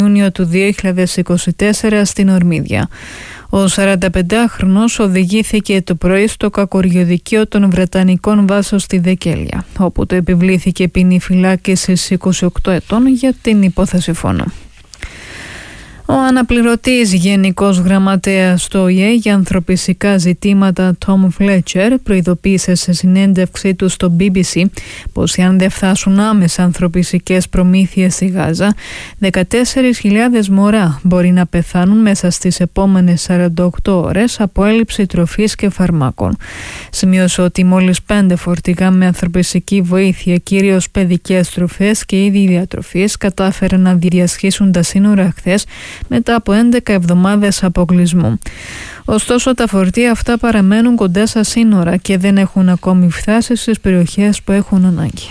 Ιούνιο του 2024 στην Ορμίδια. Ο 45χρονος οδηγήθηκε το πρωί στο κακοριοδικείο των Βρετανικών βάσεων στη Δεκέλεια, όπου του επιβλήθηκε ποινή φυλάκισης 28 ετών για την υπόθεση φόνο. Ο αναπληρωτής Γενικός Γραμματέας του ΟΗΕ για ανθρωπιστικά ζητήματα Tom Fletcher προειδοποίησε σε συνέντευξή του στο BBC πως αν δεν φτάσουν άμεσα ανθρωπιστικές προμήθειες στη Γάζα, 14.000 μωρά μπορεί να πεθάνουν μέσα στις επόμενες 48 ώρες από έλλειψη τροφής και φαρμάκων. Σημείωσε ότι μόλις 5 φορτηγά με ανθρωπιστική βοήθεια, κυρίως παιδικές τροφές και είδη διατροφής, κατάφεραν να διασχίσουν τα σύνορα χθες μετά από 11 εβδομάδες αποκλεισμού. Ωστόσο, τα φορτία αυτά παραμένουν κοντά στα σύνορα και δεν έχουν ακόμη φτάσει στις περιοχές που έχουν ανάγκη.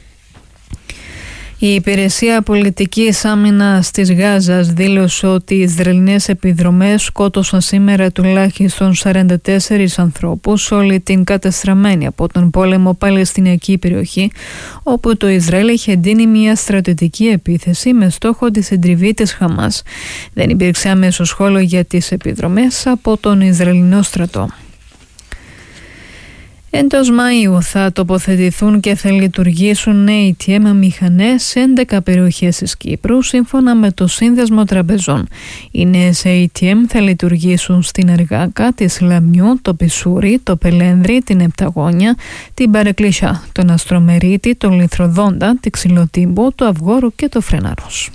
Η Υπηρεσία Πολιτικής Άμυνας της Γάζας δήλωσε ότι οι Ισραηλινές επιδρομές σκότωσαν σήμερα τουλάχιστον 44 ανθρώπους σε όλη την κατεστραμμένη από τον πόλεμο Παλαιστινιακή περιοχή, όπου το Ισραήλ είχε εντείνει μια στρατιωτική επίθεση με στόχο τη συντριβή της Χαμάς. Δεν υπήρξε άμεσο σχόλιο για τις επιδρομές από τον Ισραηλινό στρατό. Εντός Μαΐου θα τοποθετηθούν και θα λειτουργήσουν ATM μηχανές σε 11 περιοχές της Κύπρου, σύμφωνα με το Σύνδεσμο Τραπεζών. Οι νέες ATM θα λειτουργήσουν στην Εργάκα, τη Σλαμιού, το Πισούρι, το Πελένδρι, την Επταγόνια, την Παρεκκλησιά, τον Αστρομερίτη, τον Λιθροδόντα, τη Ξυλοτύμπο, το Αυγόρου και το Φρενάρος.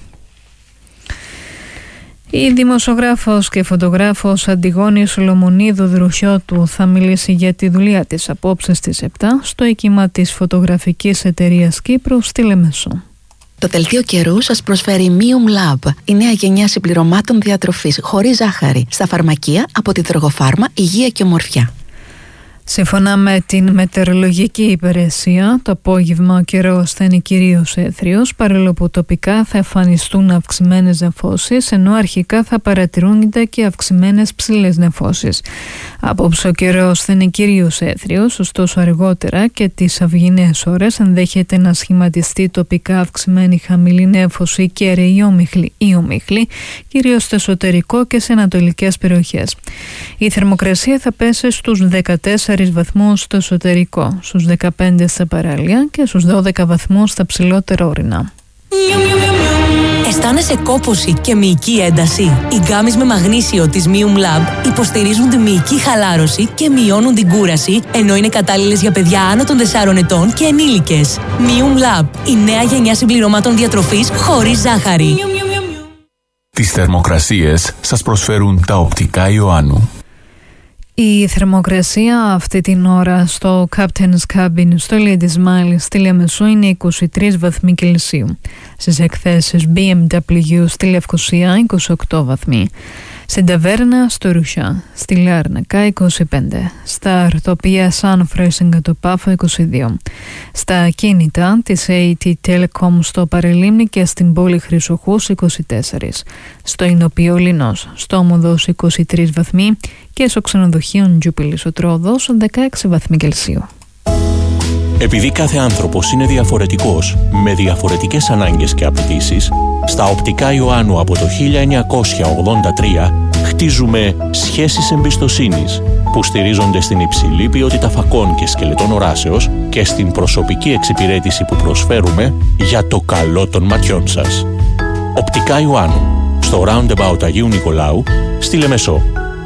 Η δημοσιογράφος και φωτογράφος Αντιγόνη Σολομονίδου Δρουσιώτου θα μιλήσει για τη δουλειά της απόψε στις 7 στο οίκημα της φωτογραφικής εταιρείας Κύπρου στη Λεμεσό. Το δελτίο καιρού σας προσφέρει Mium Lab, η νέα γενιά συμπληρωμάτων διατροφής χωρίς ζάχαρη, στα φαρμακεία από τη Δρογοφάρμα, Υγεία και Ομορφιά. Σύμφωνα με την μετεωρολογική υπηρεσία, το απόγευμα ο καιρός θα είναι κυρίως έθριος, παρόλο που τοπικά θα εμφανιστούν αυξημένες νεφώσεις, ενώ αρχικά θα παρατηρούνται και αυξημένες ψηλές νεφώσεις. Απόψε ο καιρός θα είναι κυρίως έθριος, ωστόσο αργότερα και τις αυγινές ώρες ενδέχεται να σχηματιστεί τοπικά αυξημένη χαμηλή νέφωση και ρεή ομίχλη, κυρίως στο εσωτερικό και σε ανατολικές περιοχές. Η θερμοκρασία θα πέσει στους 14 βαθμούς στο εσωτερικό, στους 15 στα παράλια και στους 12 βαθμούς στα ψηλότερα ορεινά. Αισθάνεσαι κόπωση και μυϊκή ένταση? Οι γκάμεις με μαγνήσιο της Mium Lab υποστηρίζουν τη μυϊκή χαλάρωση και μειώνουν την κούραση, ενώ είναι κατάλληλες για παιδιά άνω των 4 ετών και ενήλικες. Mium Lab, η νέα γενιά συμπληρωμάτων διατροφής χωρίς ζάχαρη. Τις θερμοκρασίες σας προσφέρουν τα οπτικά Ιωάννου. Η θερμοκρασία αυτή την ώρα στο Captain's Cabin στο Lady Smile στη Λεμεσό είναι 23 βαθμοί Κελσίου. Στις εκθέσεις BMW στη Λευκοσία 28 βαθμοί. Στην Ταβέρνα στο Ρουσιά, στη Λάρνακα 25. Στα Αρτοπία Sunfresh το Πάφο 22. Στα ακίνητα της AT Telecom στο Παρελίμνη και στην πόλη Χρυσοχούς 24. Στο Ινωπείο Λινός, στο Όμοδος 23 βαθμοί και στο ξενοδοχείο Τζούπιλης ο Τρόδος 16 βαθμοί Κελσίου. Επειδή κάθε άνθρωπος είναι διαφορετικός, με διαφορετικές ανάγκες και απαιτήσεις, στα οπτικά Ιωάννου από το 1983 χτίζουμε σχέσεις εμπιστοσύνης που στηρίζονται στην υψηλή ποιότητα φακών και σκελετών οράσεως και στην προσωπική εξυπηρέτηση που προσφέρουμε για το καλό των ματιών σας. Οπτικά Ιωάννου, στο Roundabout Αγίου Νικολάου, στη Λεμεσό.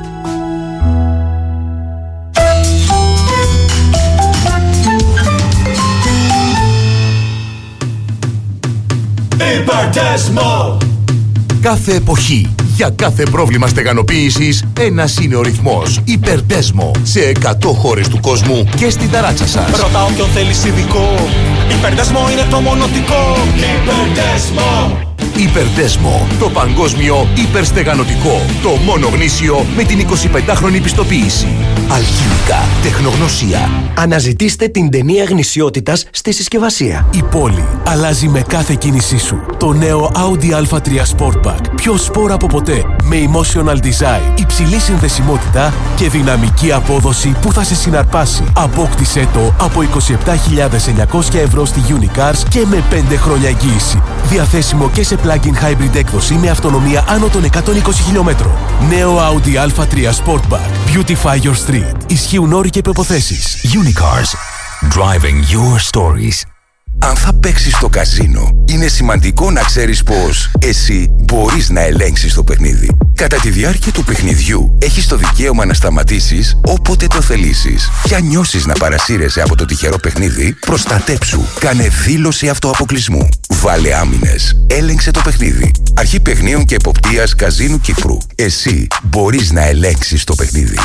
Υπερδέσμο! Κάθε εποχή, για κάθε πρόβλημα στεγανοποίησης, ένας είναι ο ρυθμός. Υπερδέσμο, σε 100 χώρες του κόσμου και στην ταράτσα σας. Ρωτάω ποιον θέλεις ειδικό. Υπερδέσμο είναι το μονοτικό. Υπερδέσμο! Υπερδέσμο, το παγκόσμιο υπερστεγανωτικό. Το μόνο γνήσιο με την 25χρονη πιστοποίηση. Αλχημικά, τεχνογνωσία. Αναζητήστε την ταινία γνησιότητας στη συσκευασία. Η πόλη αλλάζει με κάθε κίνησή σου. Το νέο Audi A3 Sportback. Πιο σπορ από ποτέ. Με emotional design, υψηλή συνδεσιμότητα και δυναμική απόδοση που θα σε συναρπάσει. Απόκτησέ το από 27.900 ευρώ στη Unicars και με 5 χρόνια εγγύηση. Διαθέσιμο και σε σε plug-in hybrid έκδοση με αυτονομία άνω των 120 χιλιόμετρων. Νέο Audi A3 Sportback. Beautify your street. Ισχύουν όροι και προϋποθέσεις. Unicars. Driving your stories. Αν θα παίξεις στο καζίνο, είναι σημαντικό να ξέρεις πως εσύ μπορείς να ελέγξεις το παιχνίδι. Κατά τη διάρκεια του παιχνιδιού, έχεις το δικαίωμα να σταματήσεις όποτε το θελήσεις. Και αν νιώσεις να παρασύρεσαι από το τυχερό παιχνίδι, προστατέψου. Κάνε δήλωση αυτοαποκλεισμού. Βάλε άμυνες. Έλεγξε το παιχνίδι. Αρχή Παιχνίων και Εποπτείας Καζίνου Κύπρου. Εσύ μπορείς να ελέγξεις το παιχνίδι.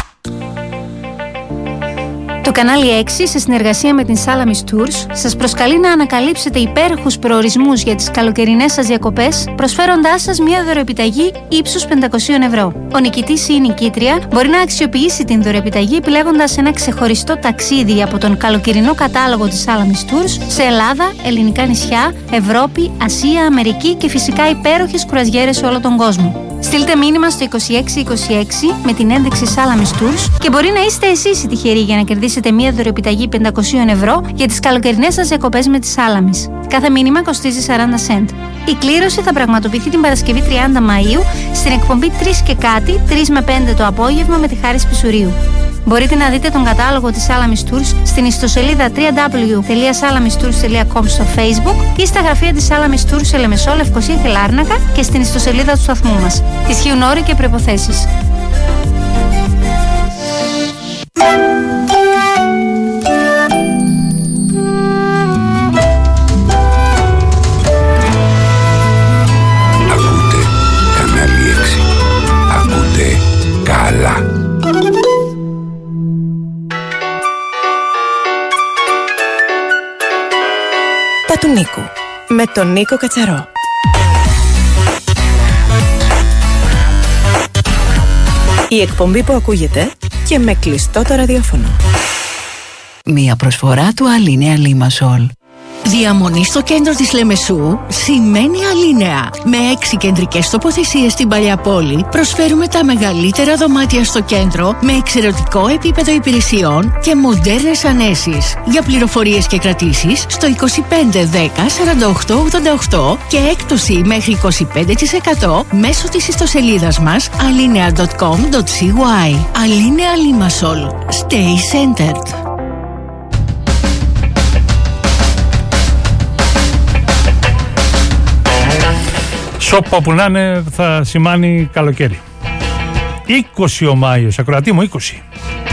Το κανάλι 6, σε συνεργασία με την Salamis Tours, σας προσκαλεί να ανακαλύψετε υπέροχους προορισμούς για τις καλοκαιρινές σας διακοπές, προσφέροντάς σας μια δωροεπιταγή ύψους 500 ευρώ. Ο νικητής ή η νικήτρια μπορεί να αξιοποιήσει την δωροεπιταγή επιλέγοντας ένα ξεχωριστό ταξίδι από τον καλοκαιρινό κατάλογο της Salamis Tours σε Ελλάδα, ελληνικά νησιά, Ευρώπη, Ασία, Αμερική και φυσικά υπέροχες κουραζιέρες σε όλο τον κόσμο. Στείλτε μήνυμα στο 2626 με την ένδειξη Salamis Tours και μπορεί να είστε εσείς οι τυχεροί για να κερδίσετε μία δωροεπιταγή 500 ευρώ για τις καλοκαιρινές σας διακοπές με τη Salamis. Κάθε μήνυμα κοστίζει 40 cent. Η κλήρωση θα πραγματοποιηθεί την Παρασκευή 30 Μαΐου στην εκπομπή 3 και κάτι, 3 με 5 το απόγευμα με τη Χάρη Σπισουρίου. Μπορείτε να δείτε τον κατάλογο της Salamis Tours στην ιστοσελίδα www.salamistours.com στο Facebook ή στα γραφεία της Salamis Tours σε Λεμεσό, Λευκοσία και Λάρνακα και στην ιστοσελίδα του σταθμού μας. Ισχύουν όροι και προϋποθέσεις. Ακούτε κανάλι 6. Ακούτε καλά. Τα του Νίκου με τον Νίκο Κατσαρό. Η εκπομπή που ακούγεται και με κλειστό το ραδιόφωνο. Μία προσφορά του Αλίνεα Λίμασολ. Διαμονή στο κέντρο της Λεμεσού σημαίνει Αλίνεα. Με 6 κεντρικές τοποθεσίες στην Παλιά Πόλη προσφέρουμε τα μεγαλύτερα δωμάτια στο κέντρο με εξαιρετικό επίπεδο υπηρεσιών και μοντέρνες ανέσεις. Για πληροφορίες και κρατήσεις στο 25 10 48 88 και έκπτωση μέχρι 25% μέσω της ιστοσελίδας μας alinea.com.cy. Αλίνεα Λίμασολ. Stay centered. Σόπα που να είναι θα σημάνει καλοκαίρι. 20 ο Μάιος, ακροατή μου, 20.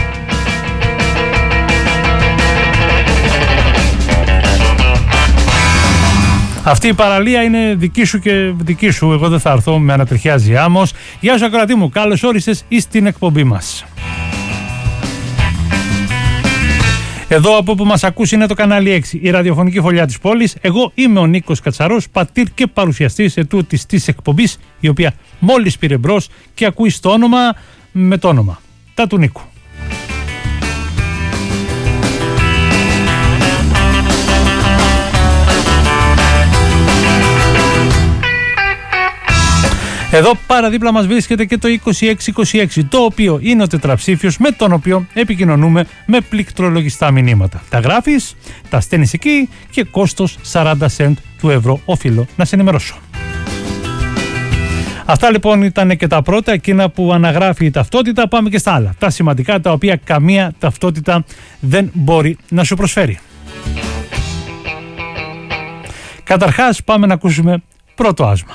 Αυτή η παραλία είναι δική σου και δική σου. Εγώ δεν θα έρθω, με ανατριχιάζει άμμος. Γεια σου ακροατή μου, καλώς όρισες στην εκπομπή μας. Εδώ από που μας ακούσει είναι το κανάλι 6, η ραδιοφωνική φωλιά της πόλης. Εγώ είμαι ο Νίκος Κατσαρός, πατήρ και παρουσιαστής ετούτης της εκπομπής, η οποία μόλις πήρε μπρος και ακούει στο όνομα με το όνομα. Τα του Νίκου. Εδώ παραδίπλα μας βρίσκεται και το 2626, το οποίο είναι ο τετραψήφιος με τον οποίο επικοινωνούμε με πληκτρολογιστά μηνύματα. Τα γράφεις, τα στέλνεις εκεί και κόστος 40 cent του ευρώ. Οφείλω να σε ενημερώσω. Αυτά λοιπόν ήταν και τα πρώτα, εκείνα που αναγράφει η ταυτότητα. Πάμε και στα άλλα, τα σημαντικά, τα οποία καμία ταυτότητα δεν μπορεί να σου προσφέρει. Καταρχάς πάμε να ακούσουμε πρώτο άσμα.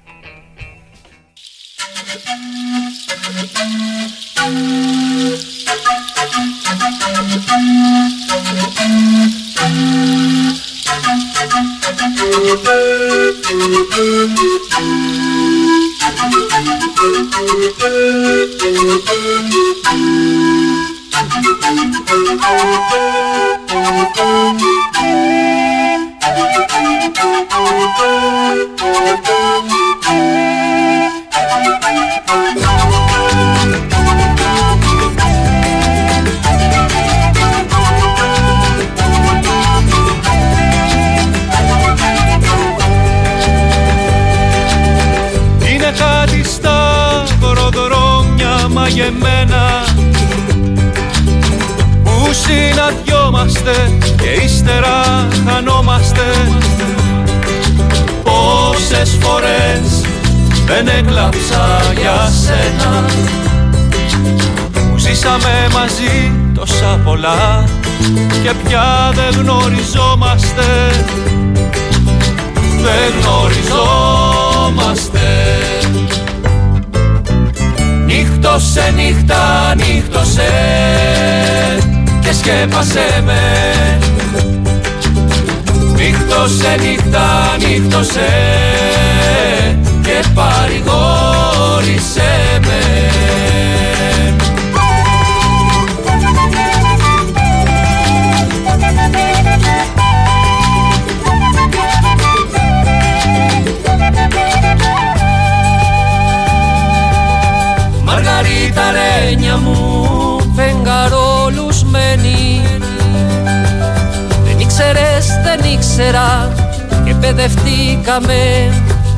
Είναι κάτι στα βροδρόμια μαγεμένα που συναντιόμαστε και ύστερα χανόμαστε. Πώς Πόσες φορές δεν έκλαψα για σένα. Που ζήσαμε μαζί τόσα πολλά και πια δεν γνωριζόμαστε. Δεν γνωριζόμαστε. Νύχτωσε νύχτα, νύχτωσε και σκέπασέ με. Νύχτωσε νύχτα, νύχτωσε και παρηγόρησέ με. Μαργαρίτα ρένια μου, φεγγαρόλουσμένη. Δεν ήξερες, δεν ήξερα και παιδευτήκαμε.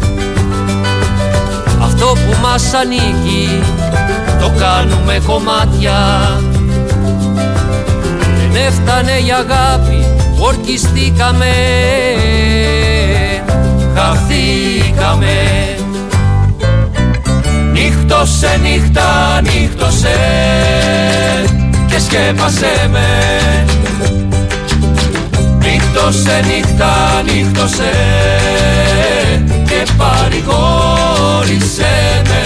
Αυτό που μας ανήκει το κάνουμε κομμάτια. Δεν έφτανε η αγάπη, ορκιστήκαμε. Χαθήκαμε. Νύχτωσε νύχτα, νύχτωσε και σκέπασέ με. Νύχτωσε νύχτα, νύχτωσε και παρηγόρησέ με.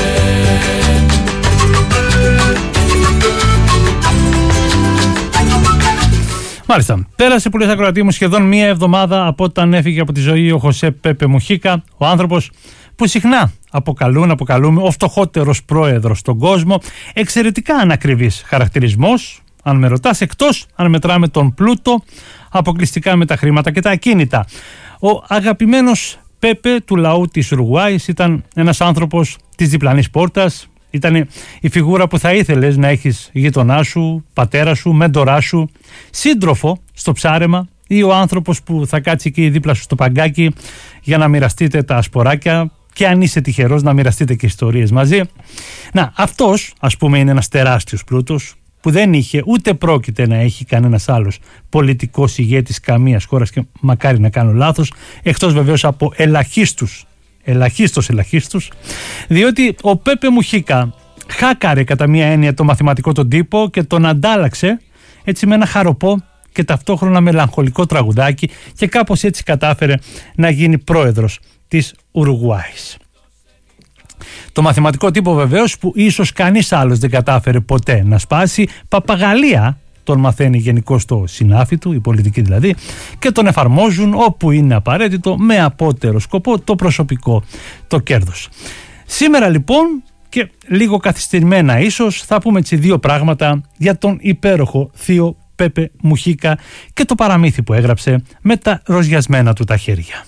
Μάλιστα, πέρασε που λες ακροατή μου σχεδόν μία εβδομάδα από όταν έφυγε από τη ζωή ο Χωσέ Πέπε Μουχίκα, ο άνθρωπος που συχνά αποκαλούμε ο φτωχότερος πρόεδρος στον κόσμο. Εξαιρετικά ανακριβής χαρακτηρισμός, αν με ρωτάς, εκτός αν μετράμε τον πλούτο, αποκλειστικά με τα χρήματα και τα ακίνητα. Ο αγαπημένος Πέπε του λαού της Ουρουγουάης ήταν ένας άνθρωπος της διπλανής πόρτας. Ήταν η φιγούρα που θα ήθελες να έχεις γείτονά σου, πατέρα σου, μέντορά σου, σύντροφο στο ψάρεμα, ή ο άνθρωπος που θα κάτσει εκεί δίπλα σου στο παγκάκι για να μοιραστείτε τα ασποράκια και αν είσαι τυχερός να μοιραστείτε και ιστορίες μαζί. Να, αυτός ας πούμε είναι ένας τεράστιος πλούτος που δεν είχε ούτε πρόκειται να έχει κανένας άλλος πολιτικός ηγέτης καμίας χώρας, και μακάρι να κάνω λάθος, εκτός βεβαίως από ελαχίστους, διότι ο Πέπε Μουχίκα χάκαρε κατά μία έννοια το μαθηματικό τον τύπο και τον αντάλλαξε έτσι με ένα χαροπό και ταυτόχρονα μελαγχολικό τραγουδάκι, και κάπως έτσι κατάφερε να γίνει πρόεδρος της Ουρουγουάης. Το μαθηματικό τύπο βεβαίως που ίσως κανείς άλλος δεν κατάφερε ποτέ να σπάσει. Παπαγαλία τον μαθαίνει γενικώς το συνάφι του, η πολιτική δηλαδή, και τον εφαρμόζουν όπου είναι απαραίτητο με απότερο σκοπό το προσωπικό, το κέρδος. Σήμερα λοιπόν, και λίγο καθυστερημένα ίσως, θα πούμε έτσι δύο πράγματα για τον υπέροχο θείο Πέπε Μουχίκα και το παραμύθι που έγραψε με τα ροζιασμένα του τα χέρια.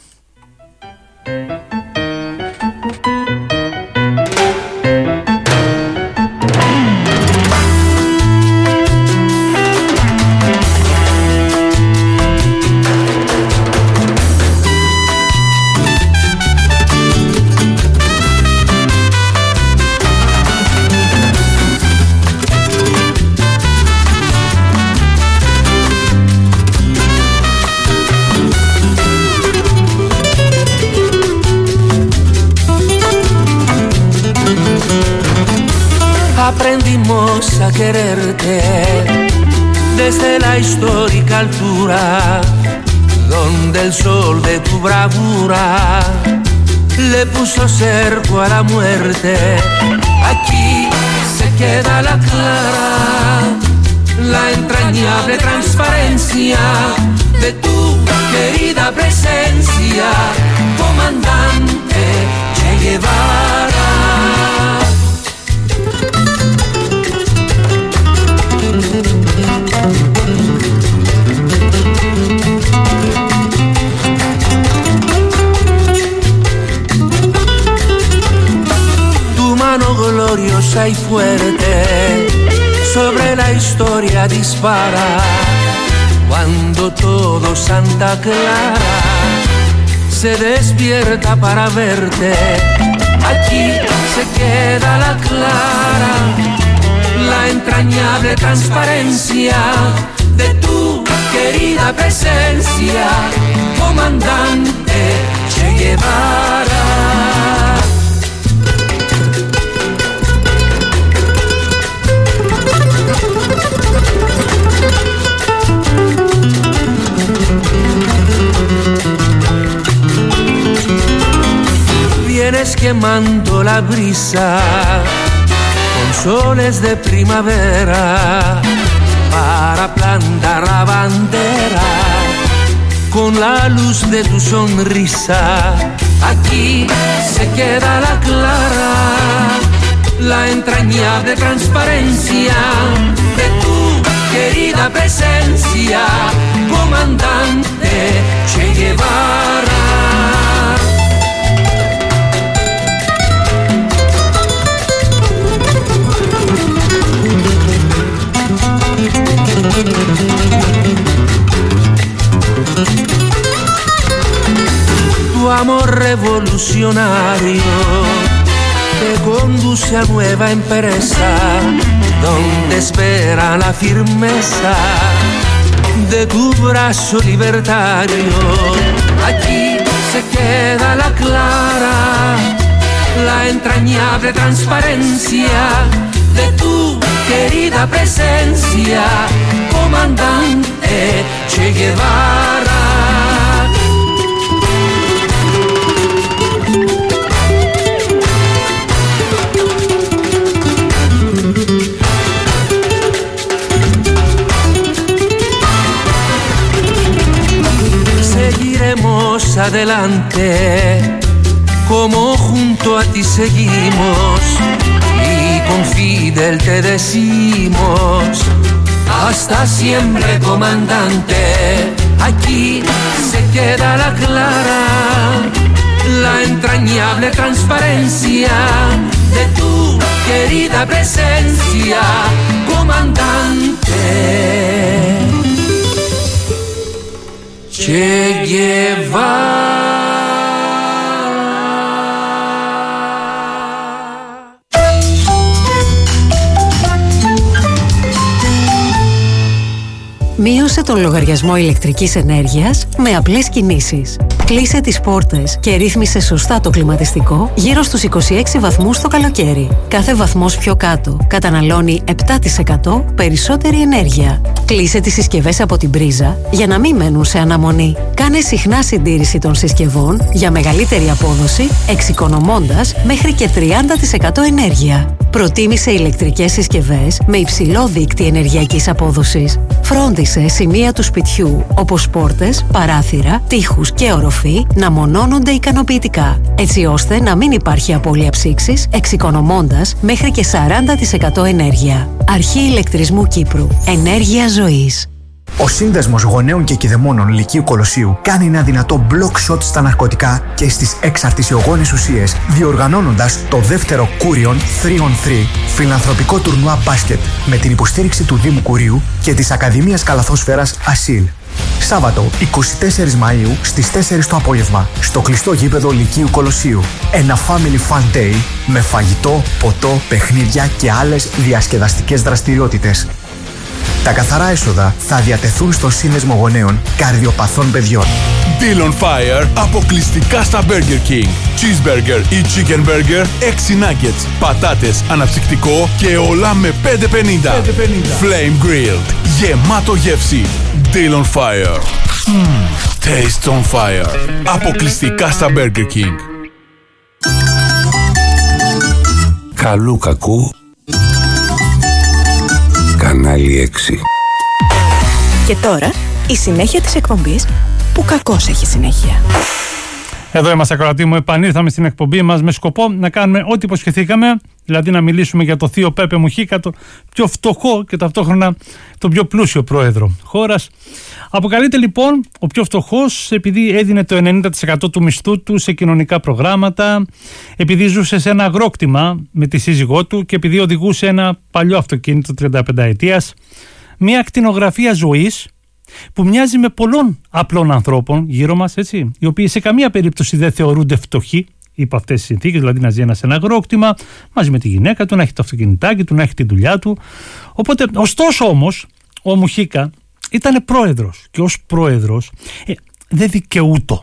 Aprendimos a quererte desde la histórica altura donde el sol de tu bravura le puso cerco a la muerte. Aquí se queda la clara, la entrañable transparencia de tu querida presencia, comandante Che Guevara. Tu mano gloriosa y fuerte sobre la historia dispara cuando todo Santa Clara se despierta para verte. Aquí se queda la clara, la entrañable transparencia de tu querida presencia, comandante Che Guevara. Guevara. Vienes quemando la brisa con soles de primavera para plantar la bandera con la luz de tu sonrisa. Aquí se queda la clara, la entrañable transparencia de tu querida presencia, comandante Che Guevara. Tu amor revolucionario te conduce a nueva empresa, donde espera la firmeza de tu brazo libertario. Aquí se queda la clara, la entrañable transparencia de tu querida presencia, comandante Che Guevara. Seguiremos adelante, como junto a ti seguimos, y con Fidel te decimos, hasta siempre, comandante. Aquí se queda la clara, la entrañable transparencia de tu querida presencia, comandante Che Guevara. Μείωσε τον λογαριασμό ηλεκτρικής ενέργειας με απλές κινήσεις. Κλείσε τις πόρτες και ρύθμισε σωστά το κλιματιστικό γύρω στους 26 βαθμούς το καλοκαίρι. Κάθε βαθμός πιο κάτω καταναλώνει 7% περισσότερη ενέργεια. Κλείσε τις συσκευές από την πρίζα για να μην μένουν σε αναμονή. Κάνε συχνά συντήρηση των συσκευών για μεγαλύτερη απόδοση, εξοικονομώντας μέχρι και 30% ενέργεια. Προτίμησε ηλεκτρικές συσκευές με υψηλό δείκτη ενεργειακής απόδοσης. Φρόντισε σημεία του σπιτιού, όπως πόρτες, παράθυρα, τοίχους και οροφή, να μονώνονται ικανοποιητικά, έτσι ώστε να μην υπάρχει απώλεια ψήξης, εξοικονομώντας μέχρι και 40% ενέργεια. Αρχή Ηλεκτρισμού Κύπρου. Ενέργεια ζωής. Ο Σύνδεσμος Γονέων και Κηδεμόνων Λυκείου Κολοσσίου κάνει ένα δυνατό block shot στα ναρκωτικά και στις εξαρτησιογόνες ουσίες, διοργανώνοντας το δεύτερο Κούριον 3on3 φιλανθρωπικό τουρνουά μπάσκετ με την υποστήριξη του Δήμου Κουρίου και της Ακαδημίας Καλαθόσφαιρας Ασίλ. Σάββατο 24 Μαΐου στις 4 το απόγευμα στο κλειστό γήπεδο Λυκείου Κολοσσίου. Ένα family fun day με φαγητό, ποτό, παιχνίδια και άλλες διασκεδαστικές δραστηριότητες. Τα καθαρά έσοδα θα διατεθούν στο Σύνδεσμο Γονέων Καρδιοπαθών Παιδιών. Deal on Fire αποκλειστικά στα Burger King. Cheeseburger ή Chicken Burger 6 nuggets, πατάτες, αναψυκτικό και όλα με 5,50. Flame Grilled. Γεμάτο γεύση. Deal on Fire. Taste on Fire. Αποκλειστικά στα Burger King. Καλού κακού. Κανάλι 6. Και τώρα η συνέχεια της εκπομπής που κακώς έχει συνέχεια. Εδώ είμαστε, ακροατοί μου. Επανήλθαμε στην εκπομπή μας με σκοπό να κάνουμε ό,τι υποσχεθήκαμε, δηλαδή να μιλήσουμε για το θείο Πέπε Μουχίκα, το πιο φτωχό και ταυτόχρονα το πιο πλούσιο πρόεδρο χώρας. Αποκαλείται λοιπόν ο πιο φτωχός επειδή έδινε το 90% του μισθού του σε κοινωνικά προγράμματα, επειδή ζούσε σε ένα αγρόκτημα με τη σύζυγό του και επειδή οδηγούσε ένα παλιό αυτοκίνητο 35 ετίας. Μια ακτινογραφία ζωής που μοιάζει με πολλών απλών ανθρώπων γύρω μας, έτσι, οι οποίοι σε καμία περίπτωση δεν θεωρούνται φτωχοί υπό αυτές τις συνθήκες, δηλαδή να ζει ένα σε ένα αγρόκτημα μαζί με τη γυναίκα του, να έχει το αυτοκινητάκι του, να έχει τη δουλειά του. Οπότε, ωστόσο όμως, ο Μουχίκα ήταν πρόεδρος και ως πρόεδρος δεν δικαιούτο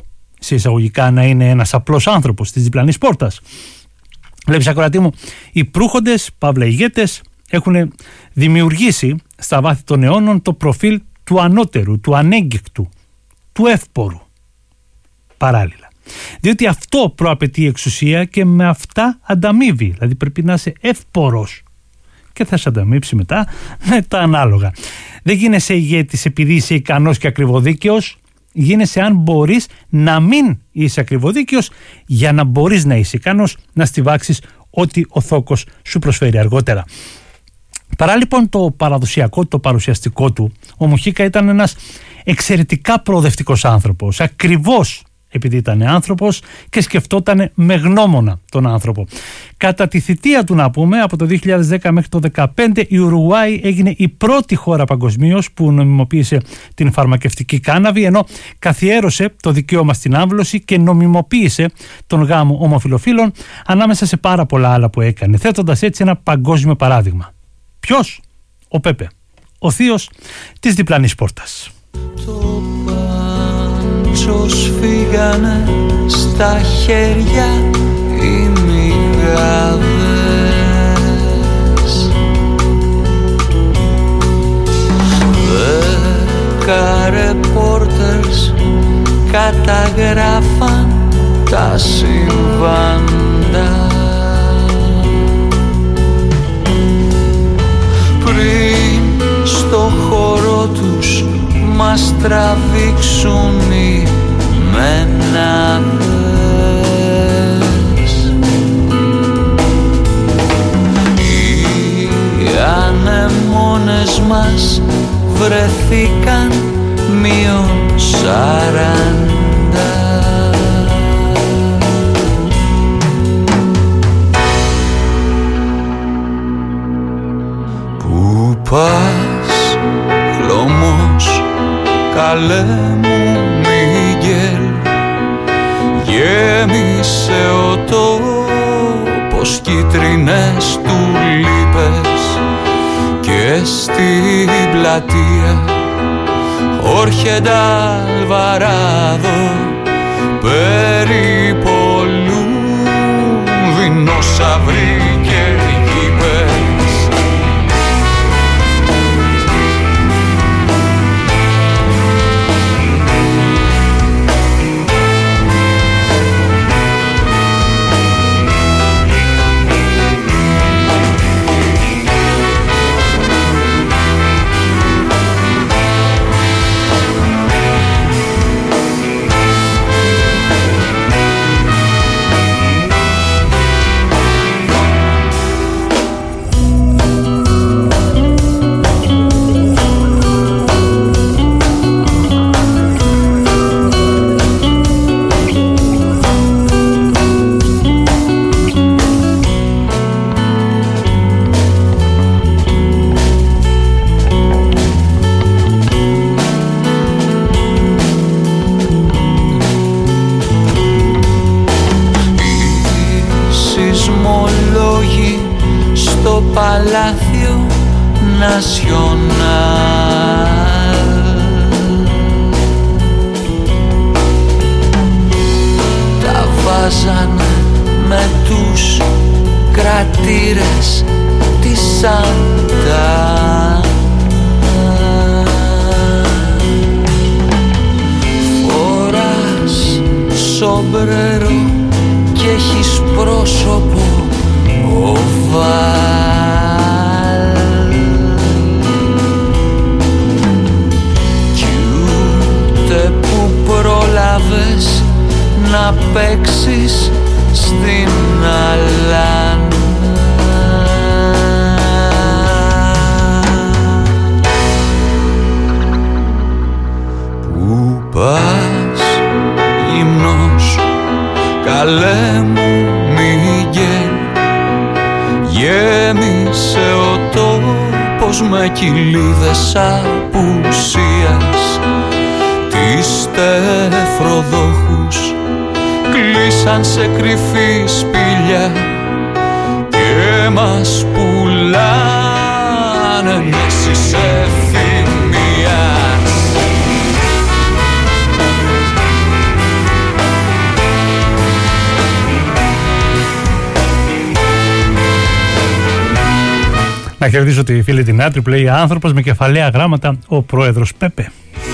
σε εισαγωγικά να είναι ένας απλός άνθρωπος της διπλανής πόρτας. Βλέπεις, ακροατή μου, οι προύχοντες, παύλα ηγέτες, έχουν δημιουργήσει στα βάθη των αιώνων το προφίλ του ανώτερου, του ανέγκεκτου, του εύπορου. Παράλληλα. Διότι αυτό προαπαιτεί εξουσία και με αυτά ανταμείβει. Δηλαδή πρέπει να είσαι εύπορος και θα σε ανταμείψει μετά με τα ανάλογα. Δεν γίνεσαι ηγέτης επειδή είσαι ικανός και ακριβοδίκαιος. Γίνεσαι αν μπορείς να μην είσαι ακριβοδίκαιος για να μπορείς να είσαι ικανός να στιβάξεις ό,τι ο θόκος σου προσφέρει αργότερα. Παρά λοιπόν το παραδοσιακό, το παρουσιαστικό του, ο Μουχίκα ήταν ένας εξαιρετικά προοδευτικός άνθρωπος, ακριβώς επειδή ήταν άνθρωπος και σκεφτόταν με γνώμονα τον άνθρωπο. Κατά τη θητεία του, να πούμε, από το 2010 μέχρι το 2015, η Ουρουγουάη έγινε η πρώτη χώρα παγκοσμίως που νομιμοποίησε την φαρμακευτική κάναβη, ενώ καθιέρωσε το δικαίωμα στην άμβλωση και νομιμοποίησε τον γάμο ομοφυλοφίλων, ανάμεσα σε πάρα πολλά άλλα που έκανε, θέτοντας έτσι ένα παγκόσμιο παράδειγμα. Ποιος? Ο Πέπε, ο θείος της διπλανής πόρτας. Πάντσος φύγανε στα χέρια οι μυγάδες, 10 ρεπόρτερς καταγράφαν τα συμβάντα. Πριν στο χώρο τους μας τραβήξουν οι μενάδες, οι ανεμόνες μας βρεθήκαν -40. Πού πας, χλωμός, καλέ μου Μιγγέλ, γέμισε ο τόπος κίτρινες τουλίπες και στην πλατεία Όρχεντα Αλβαράδο περιπολούν δεινόσαυροι και γήπες. Παλάθιο Νασιονάλ τα βάζανε με τους κρατήρες της Σάντα. Φοράς σομπρέρο και έχεις πρόσωπο οβάλ πρόλαβες να παίξεις στην Αλάνα. Πού πας, ύμνος, καλέ μου Μιγγέλ, γέμισε ο τόπος με κοιλίδες απουσίας. Τις τεφροδόχους κλείσαν σε κρυφή σπήλια και μας πουλάνε μέσεις ευθυμίας. Να κερδίσω τη φίλη την Άτρη, που λέει άνθρωπος με κεφαλαία γράμματα, ο πρόεδρος Πέπε.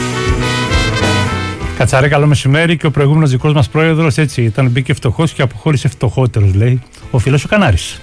Κατσαρέ, καλό μεσημέρι. Και ο προηγούμενος δικός μας πρόεδρος έτσι ήταν, μπήκε φτωχός και αποχώρησε φτωχότερος, λέει ο φίλος ο Κανάρης.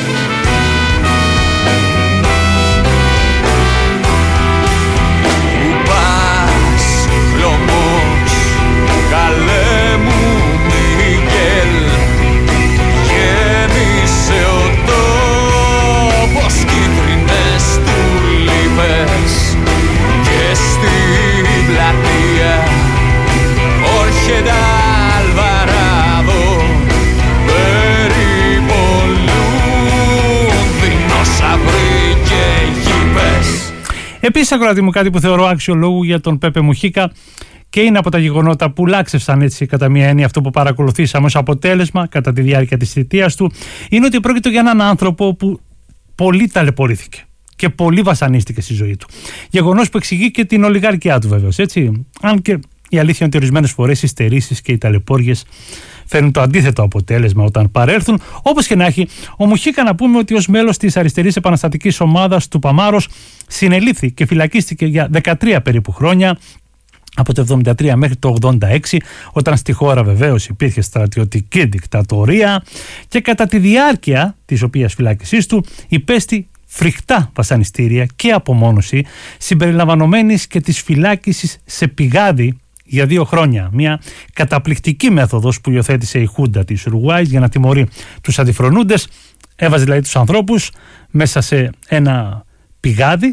Επίσης, ακροατή μου, κάτι που θεωρώ άξιο λόγου για τον Πέπε Μουχίκα και είναι από τα γεγονότα που λάξευσαν έτσι κατά μία έννοια αυτό που παρακολουθήσαμε ως αποτέλεσμα κατά τη διάρκεια της θητείας του, είναι ότι πρόκειται για έναν άνθρωπο που πολύ ταλαιπωρήθηκε και πολύ βασανίστηκε στη ζωή του. Γεγονός που εξηγεί και την ολιγαρκιά του, βέβαιως, έτσι. Αν και η αλήθεια είναι ότι ορισμένες φορές οι στερήσεις και οι ταλαιπώριες φέρνουν το αντίθετο αποτέλεσμα όταν παρέλθουν. Όπως και να έχει, ο Μουχίκα, να πούμε ότι ως μέλος της αριστερής επαναστατικής ομάδας του Παμάρος συνελήφθη και φυλακίστηκε για 13 περίπου χρόνια, από το 1973 μέχρι το 1986, όταν στη χώρα βεβαίως υπήρχε στρατιωτική δικτατορία και κατά τη διάρκεια της οποίας φυλάκισής του υπέστη φρικτά βασανιστήρια και απομόνωση, συμπεριλαμβανομένης και της φυλάκισης σε πηγάδι για 2 χρόνια. Μια καταπληκτική μέθοδος που υιοθέτησε η Χούντα της Ουρουγουάης για να τιμωρεί τους αντιφρονούντες. Έβαζε δηλαδή τους ανθρώπους μέσα σε ένα πηγάδι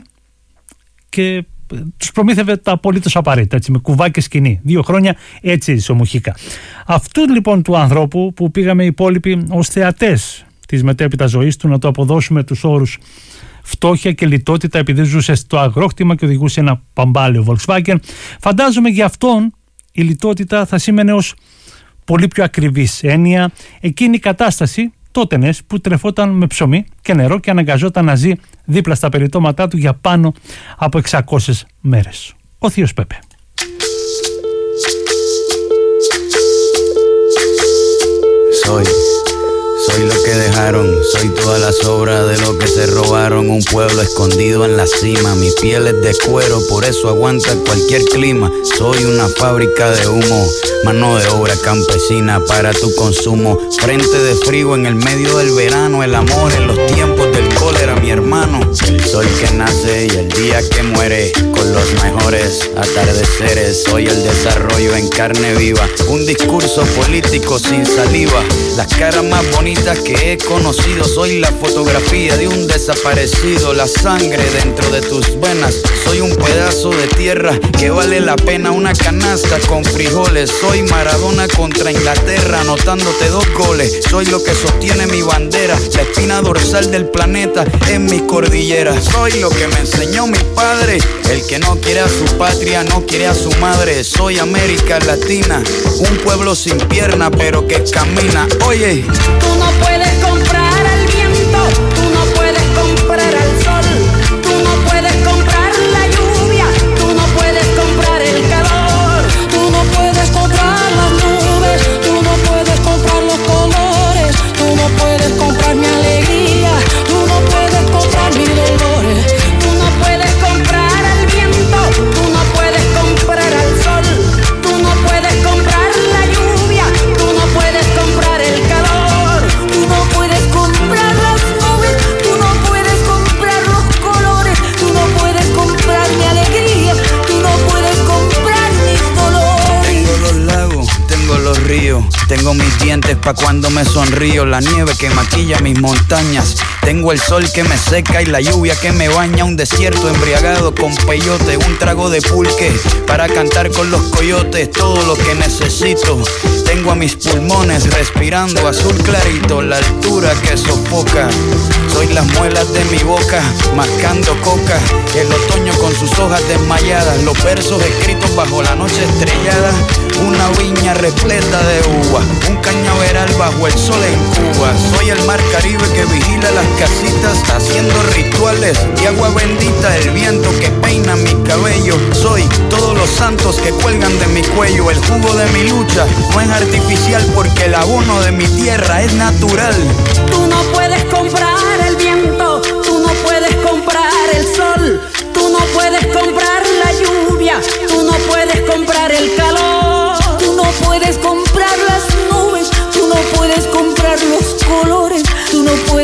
και τους προμήθευε τα απολύτως απαραίτητα, έτσι, με κουβά και σκηνή. 2 χρόνια έτσι έζησε ο Μουχίκα. Αυτού λοιπόν του ανθρώπου που πήγαμε οι υπόλοιποι ως θεατές της μετέπειτα ζωής του να του αποδώσουμε τους όρους φτώχεια και λιτότητα επειδή ζούσε στο αγρόκτημα και οδηγούσε ένα παμπάλαιο Volkswagen, φαντάζομαι για αυτόν η λιτότητα θα σήμαινε ως πολύ πιο ακριβής έννοια εκείνη η κατάσταση τότενες που τρεφόταν με ψωμί και νερό και αναγκαζόταν να ζει δίπλα στα περιτώματά του για πάνω από 600 μέρες. Ο θείος Πέπε. Soy lo que dejaron, soy toda la sobra de lo que se robaron. Un pueblo escondido en la cima, mi piel es de cuero, por eso aguanta cualquier clima. Soy una fábrica de humo, mano de obra campesina para tu consumo. Frente de frío en el medio del verano, el amor en los tiempos del cólera, mi hermano. El sol que nace y el día que muere, con los mejores atardeceres. Soy el desarrollo en carne viva, un discurso político sin saliva. Las caras más bonitas que he conocido, soy la fotografía de un desaparecido, la sangre dentro de tus venas, soy un pedazo de tierra que vale la pena una canasta con frijoles, soy Maradona contra Inglaterra anotándote 2 goles, soy lo que sostiene mi bandera, la espina dorsal del planeta en mis cordilleras, soy lo que me enseñó mi padre, el que no quiere a su patria no quiere a su madre, soy América Latina, un pueblo sin pierna pero que camina, oye. Tú no puedes comprar al viento, tú no puedes comprar al sol, tú no puedes comprar la lluvia, tú no puedes comprar el calor, tú no puedes comprar las nubes, tú no puedes comprar los colores, tú no puedes comprar mi alegría, tú no puedes comprar mis dolores, tú no puedes comprar al viento, tú no puedes comprar al sol, tú no puedes comprar la lluvia, tú no puedes comprar el calor. Tú no puedes comprar las nubes, tú no puedes comprar los colores, tú no puedes comprar mi alegría, tú no puedes comprar mis dolores. Tengo los lagos, tengo los ríos, tengo mis dientes pa' cuando me sonrío, la nieve que maquilla mis montañas, tengo el sol que me seca y la lluvia que me baña, un desierto embriagado con peyote, un trago de pulque para cantar con los coyotes, todo lo que necesito, tengo a mis pulmones respirando azul clarito, la altura que sofoca, soy las muelas de mi boca, mascando coca, el otoño con sus hojas desmayadas, los versos escritos bajo la noche estrellada, una viña repleta de uva, un cañaveral bajo el sol en Cuba, soy el mar Caribe que vigila las casitas, haciendo rituales de agua bendita, el viento que peina mi cabello, soy todos los santos que cuelgan de mi cuello, el jugo de mi lucha no es artificial porque el abono de mi tierra es natural. Tú no puedes comprar el viento, tú no puedes comprar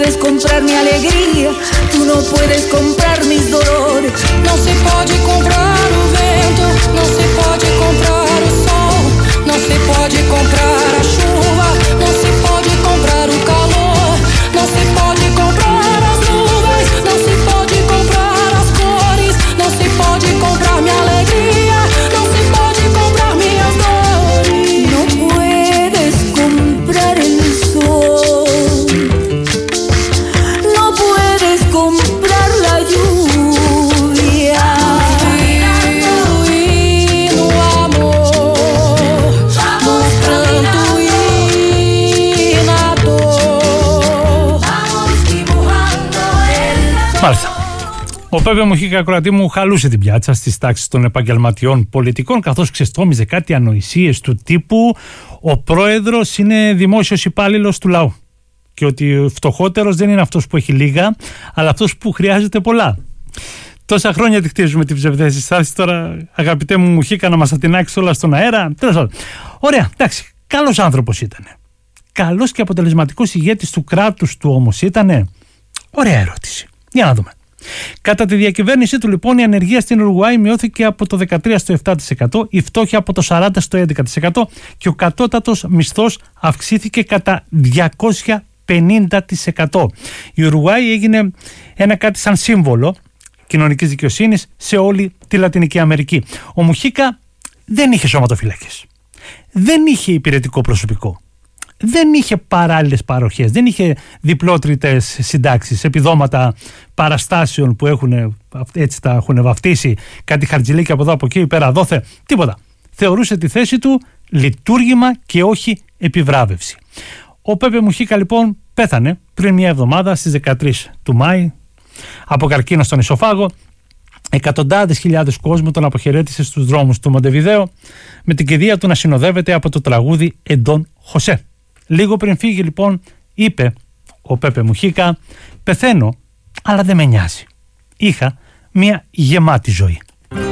puedes comprar mi alegria, tu não puedes comprar mis dolores. Não se pode comprar o vento, não se pode comprar o sol, não se pode comprar a chuva, não se pode comprar o calor, não se pode comprar as nuvens, não se pode comprar as cores, não se pode comprar minha alegria, não se pode comprar minhas dores. Não puedes comprar el sol, no puedes comprar la lluvia. Y no amor, no pranto y nada. Μάλιστα. Ο Πέπε Μουχίκα, ακροατή μου, χαλούσε την πιάτσα στις τάξεις των επαγγελματιών πολιτικών, καθώς ξεστόμιζε κάτι ανοησίες του τύπου ο πρόεδρος είναι δημόσιος υπάλληλος του λαού και ότι ο φτωχότερος δεν είναι αυτός που έχει λίγα, αλλά αυτός που χρειάζεται πολλά. Τόσα χρόνια τη χτίζουμε την ψευδέστηση. Θα έρθει τώρα, αγαπητέ μου Μουχίκα, να μας ατινάξει όλα στον αέρα. Τέλος πάντων. Ωραία, εντάξει. Καλός άνθρωπος ήταν. Καλός και αποτελεσματικός ηγέτης του κράτους του όμως ήτανε. Ωραία ερώτηση. Για να δούμε. Κατά τη διακυβέρνησή του, λοιπόν, η ανεργία στην Ουρουγουάη μειώθηκε από το 13% στο 7%, η φτώχεια από το 40% στο 11% και ο κατώτατος μισθός αυξήθηκε κατά 250%. Η Ουρουγουάη έγινε ένα κάτι σαν σύμβολο κοινωνικής δικαιοσύνης σε όλη τη Λατινική Αμερική. Ο Μουχίκα δεν είχε σωματοφύλακες, δεν είχε υπηρετικό προσωπικό, δεν είχε παράλληλες παροχές, δεν είχε διπλότριτες συντάξεις, επιδόματα παραστάσεων που έτσι τα έχουν βαφτίσει, κάτι χαρτζηλίκια από εδώ από εκεί, πέρα δόθε, τίποτα. Θεωρούσε τη θέση του λειτουργήμα και όχι επιβράβευση. Ο Πέπε Μουχίκα, λοιπόν, πέθανε πριν μια εβδομάδα στις 13 του Μάη από καρκίνο στον εσωφάγο. Εκατοντάδες χιλιάδες κόσμου τον αποχαιρέτησε στους δρόμους του Μοντεβιδέο με την κηδεία του να συνοδεύεται από το τραγούδι «Εντών Χωσέ». Λίγο πριν φύγει, λοιπόν, είπε ο Πέπε Μουχίκα: «Πεθαίνω, αλλά δεν με νοιάζει. Είχα μια γεμάτη ζωή».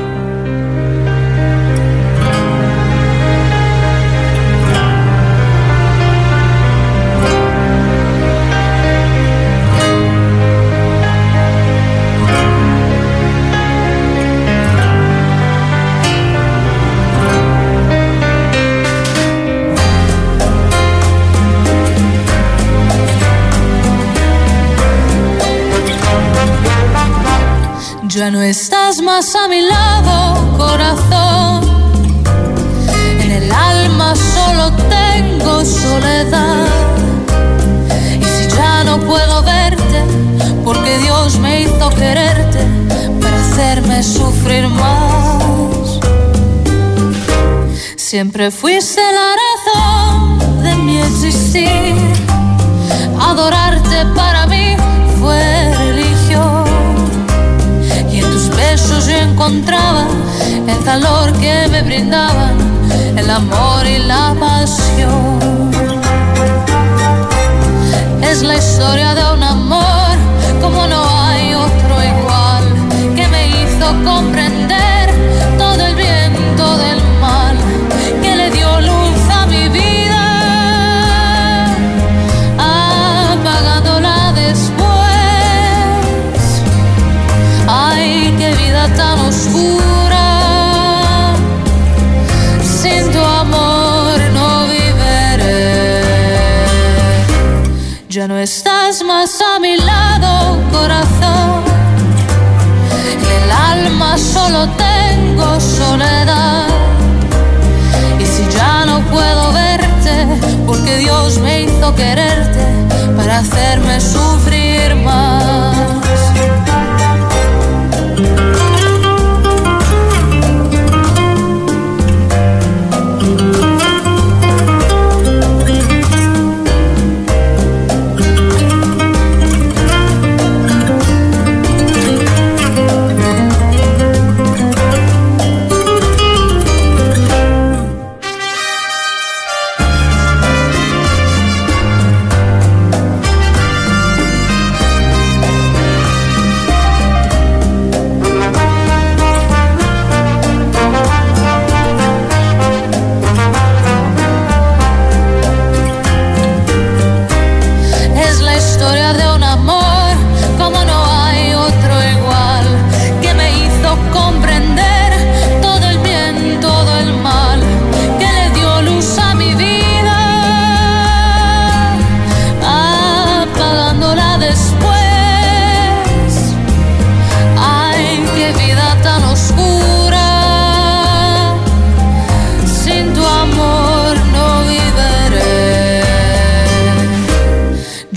Ya no estás más a mi lado, corazón. En el alma solo tengo soledad. Y si ya no puedo verte, porque Dios me hizo quererte para hacerme sufrir más. Siempre fuiste la razón de mi existir. Adorarte para mí fue religión. Besos yo encontraba el calor que me brindaban, el amor y la pasión. Es la historia de un amor como no hay otro igual, que me hizo comprender todo el bien, todo el mal, que le dio luz a mi vida, apagándola después. Ay, qué vida tan oscura, sin tu amor no viviré. Ya no estás más a mi lado, corazón. En el alma solo tengo soledad. Y si ya no puedo verte, porque Dios me hizo quererte para hacerme sufrir más.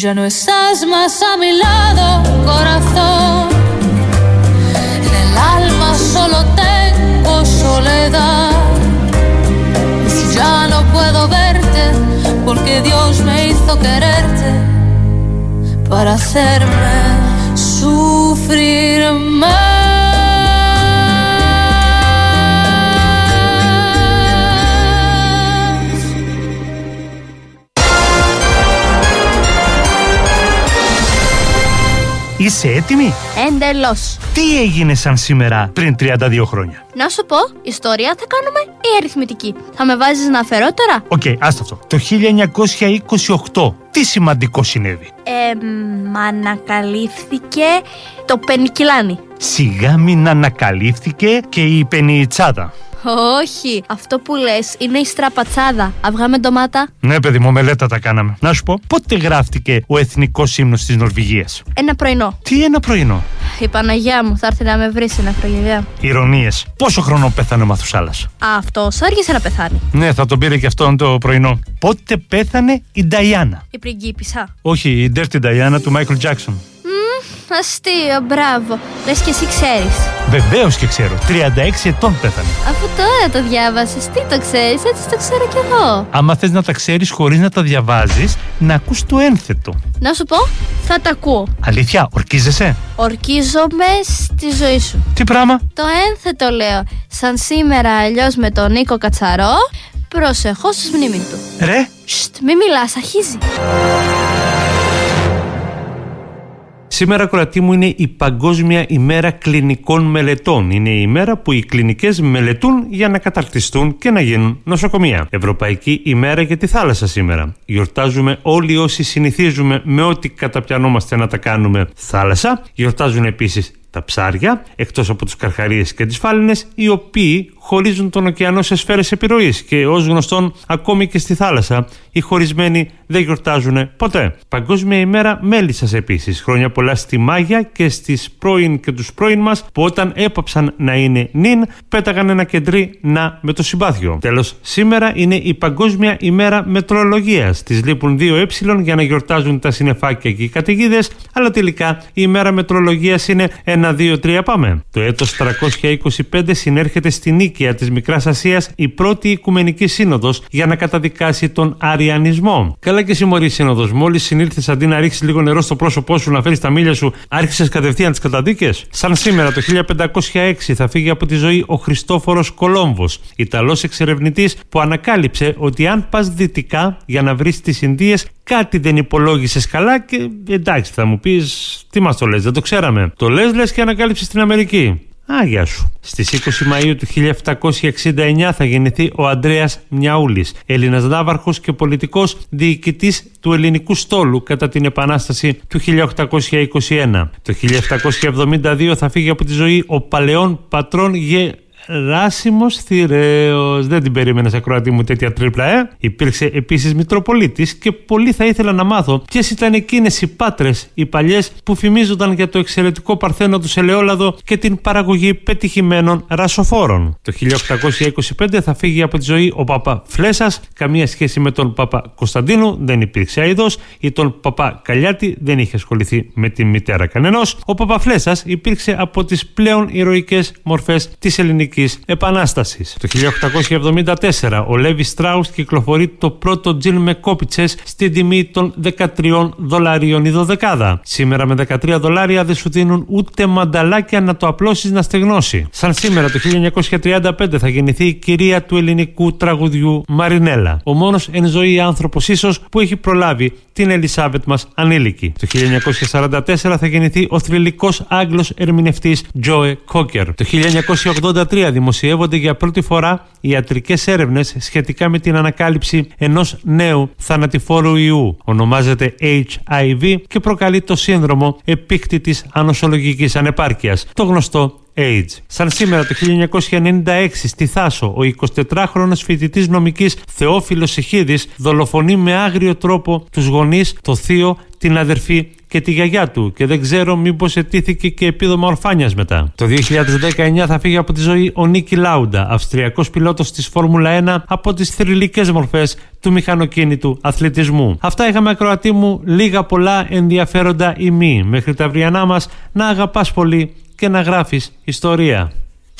ya no estás más a mi lado, corazón. En el alma solo tengo soledad. Y si ya no puedo verte, porque Dios me hizo quererte para hacerme sufrir más. Είσαι έτοιμη? Εντελώς. Τι έγινε σαν σήμερα πριν 32 χρόνια? Να σου πω, ιστορία θα κάνουμε ή αριθμητική? Θα με βάζεις να αφαιρώ τώρα? Οκ, άστα αυτό. Το 1928 τι σημαντικό συνέβη? Ανακαλύφθηκε το πενικυλάνι. Σιγά μην ανακαλύφθηκε και η πενιτσάδα. Όχι, αυτό που λες είναι η στραπατσάδα. Αυγά με ντομάτα. Ναι, παιδί μου, μελέτα τα κάναμε. Να σου πω, πότε γράφτηκε ο εθνικός ύμνος της Νορβηγίας? Ένα πρωινό. Τι ένα πρωινό? Η Παναγιά μου θα έρθει να με βρει σε ένα προγευιά. Ηρωνίες. Πόσο χρόνο πέθανε ο Μαθουσάλας? Αυτός άργησε να πεθάνει. Ναι, θα τον πήρε και αυτόν το πρωινό. Πότε πέθανε η Νταϊάννα? Η πριγκίπισσα. Όχι, η Dirty Diana του Μάικλ Τζάκσον. Αστείο, μπράβο. Λες και εσύ ξέρεις. Βεβαίως και ξέρω. 36 ετών πέθανε. Αφού τώρα το διάβασες, τι το ξέρεις, έτσι το ξέρω κι εγώ. Άμα θες να τα ξέρεις χωρίς να τα διαβάζεις, να ακούς το ένθετο. Να σου πω, θα τα ακούω. Αλήθεια, ορκίζεσαι? Ορκίζομαι στη ζωή σου. Τι πράγμα? Το ένθετο λέω. Σαν σήμερα αλλιώς με τον Νίκο Κατσαρό, προσεχώς στη μνήμη του. Ρε! Σστ, μη μιλάς, αρχίζει. Σήμερα, κορατή μου, είναι η Παγκόσμια ημέρα κλινικών μελετών. Είναι η ημέρα που οι κλινικές μελετούν για να καταρτιστούν και να γίνουν νοσοκομεία. Ευρωπαϊκή ημέρα για τη θάλασσα σήμερα. Γιορτάζουμε όλοι όσοι συνηθίζουμε με ό,τι καταπιανόμαστε να τα κάνουμε θάλασσα. Γιορτάζουν επίσης τα ψάρια, εκτός από τους καρχαρίες και τις φάλαινες, οι οποίοι χωρίζουν τον ωκεανό σε σφαίρες επιρροής και ως γνωστόν ακόμη και στη θάλασσα οι χωρισμένοι δεν γιορτάζουν ποτέ. Παγκόσμια ημέρα μέλισσας επίσης. Χρόνια πολλά στη Μάγια και στις πρώην και τους πρώην μας που όταν έπαψαν να είναι νυν πέταγαν ένα κεντρί να με το συμπάθειο. Τέλος, σήμερα είναι η Παγκόσμια ημέρα μετρολογίας. Τις λείπουν 2 για να γιορτάζουν τα συννεφάκια και οι καταιγίδες, αλλά τελικά η ημέρα μετρολογίας είναι 1, 2, 3 πάμε. Το έτος 325 συνέρχεται στη Νίκαια της Μικράς Ασίας η πρώτη Οικουμενική Σύνοδος για να καταδικάσει τον αριανισμό. Καλά και συμμορή σύνοδος. Μόλις συνήλθες, αντί να ρίξεις λίγο νερό στο πρόσωπό σου, να φέρεις τα μήλια σου, άρχισες κατευθείαν τις καταδίκες. Σαν σήμερα το 1506 θα φύγει από τη ζωή ο Χριστόφορος Κολόμβος, Ιταλός εξερευνητής που ανακάλυψε ότι αν πας δυτικά για να βρεις τις Ινδίες, κάτι δεν υπολόγισες καλά και εντάξει, θα μου πεις, τι μας το λες, δεν το ξέραμε. Το λες και ανακάλυψες στην Αμερική. Γεια σου. Στις 20 Μαΐου του 1769 θα γεννηθεί ο Ανδρέας Μιαούλης, Έλληνας ναύαρχος και πολιτικός, διοικητής του ελληνικού στόλου κατά την Επανάσταση του 1821. Το 1772 θα φύγει από τη ζωή ο παλαιόν πατρόν Γεράσιμος Θηραίος. Δεν την περίμενες, ακροατή μου, τέτοια τρίπλα, Υπήρξε επίσης Μητροπολίτης και πολύ θα ήθελα να μάθω ποιες ήταν εκείνες οι πάτρες, οι παλιές, που φημίζονταν για το εξαιρετικό παρθένο του ελαιόλαδο και την παραγωγή πετυχημένων ρασοφόρων. Το 1825 θα φύγει από τη ζωή ο Παπα Φλέσας, καμία σχέση με τον Παπα Κωνσταντίνου, δεν υπήρξε αηδός, ή τον Παπα Καλιάτη, δεν είχε ασχοληθεί με τη μητέρα κανενός. Ο Παπα Φλέσας υπήρξε από τις πλέον ηρωικές μορφές της ελληνικής Επανάστασης. Το 1874 ο Λέβι Στράους κυκλοφορεί το πρώτο τζιν με κόπιτσες στην τιμή των $13 η δωδεκάδα. Σήμερα με $13 δεν σου δίνουν ούτε μανταλάκια να το απλώσεις να στεγνώσει. Σαν σήμερα το 1935 θα γεννηθεί η κυρία του ελληνικού τραγουδιού Μαρινέλα, ο μόνος εν ζωή άνθρωπος ίσως που έχει προλάβει την Ελισάβετ μας ανήλικη. Το 1944 θα γεννηθεί ο θρυλικός Άγγλος ερμηνευτής Τζόε Κόκερ. Το 1983 δημοσιεύονται για πρώτη φορά ιατρικές έρευνες σχετικά με την ανακάλυψη ενός νέου θανατηφόρου ιού. Ονομάζεται HIV και προκαλεί το σύνδρομο επίκτητης ανοσολογικής ανεπάρκειας, το γνωστό AIDS. Σαν σήμερα το 1996 στη Θάσο, ο 24χρονος φοιτητής νομικής Θεόφιλος Ηχίδης δολοφονεί με άγριο τρόπο τους γονείς, το θείο, την αδερφή και τη γιαγιά του και δεν ξέρω μήπως ετήθηκε και επίδομα ορφάνιας μετά. Το 2019 θα φύγει από τη ζωή ο Νίκι Λάουντα, αυστριακός πιλότος της Φόρμουλα 1, από τις θρυλικές μορφές του μηχανοκίνητου αθλητισμού. Αυτά είχαμε, ακροατή μου, λίγα πολλά ενδιαφέροντα ή μη. Μέχρι τα αυριανά μας να αγαπάς πολύ και να γράφεις ιστορία.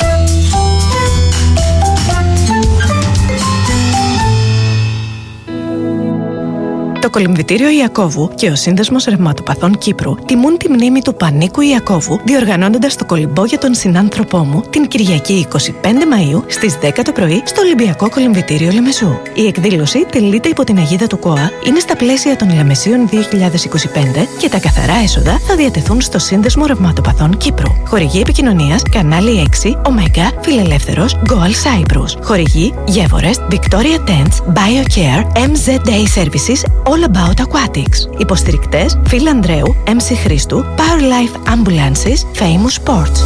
Το Κολυμβητήριο Ιακώβου και ο Σύνδεσμος Ρευματοπαθών Κύπρου τιμούν τη μνήμη του Πανίκου Ιακώβου, διοργανώνοντας το κολυμπό για τον συνάνθρωπό μου την Κυριακή 25 Μαΐου στις 10 το πρωί στο Ολυμπιακό Κολυμβητήριο Λεμεσού. Η εκδήλωση τελείται υπό την αιγίδα του ΚΟΑ, είναι στα πλαίσια των Λεμεσίων 2025 και τα καθαρά έσοδα θα διατεθούν στο Σύνδεσμο Ρευματοπαθών Κύπρου. Χορηγή επικοινωνίας Κανάλι 6, Ωμέγα, Φιλελεύθερος, Goal Cyprus. Χορηγή Γεύορες, Victoria Tents, BioCare, MZA Services, All About Aquatics. Υποστηρικτές Φιλ Ανδρέου, MC Χρήστου, Power Life Ambulances, Famous Sports.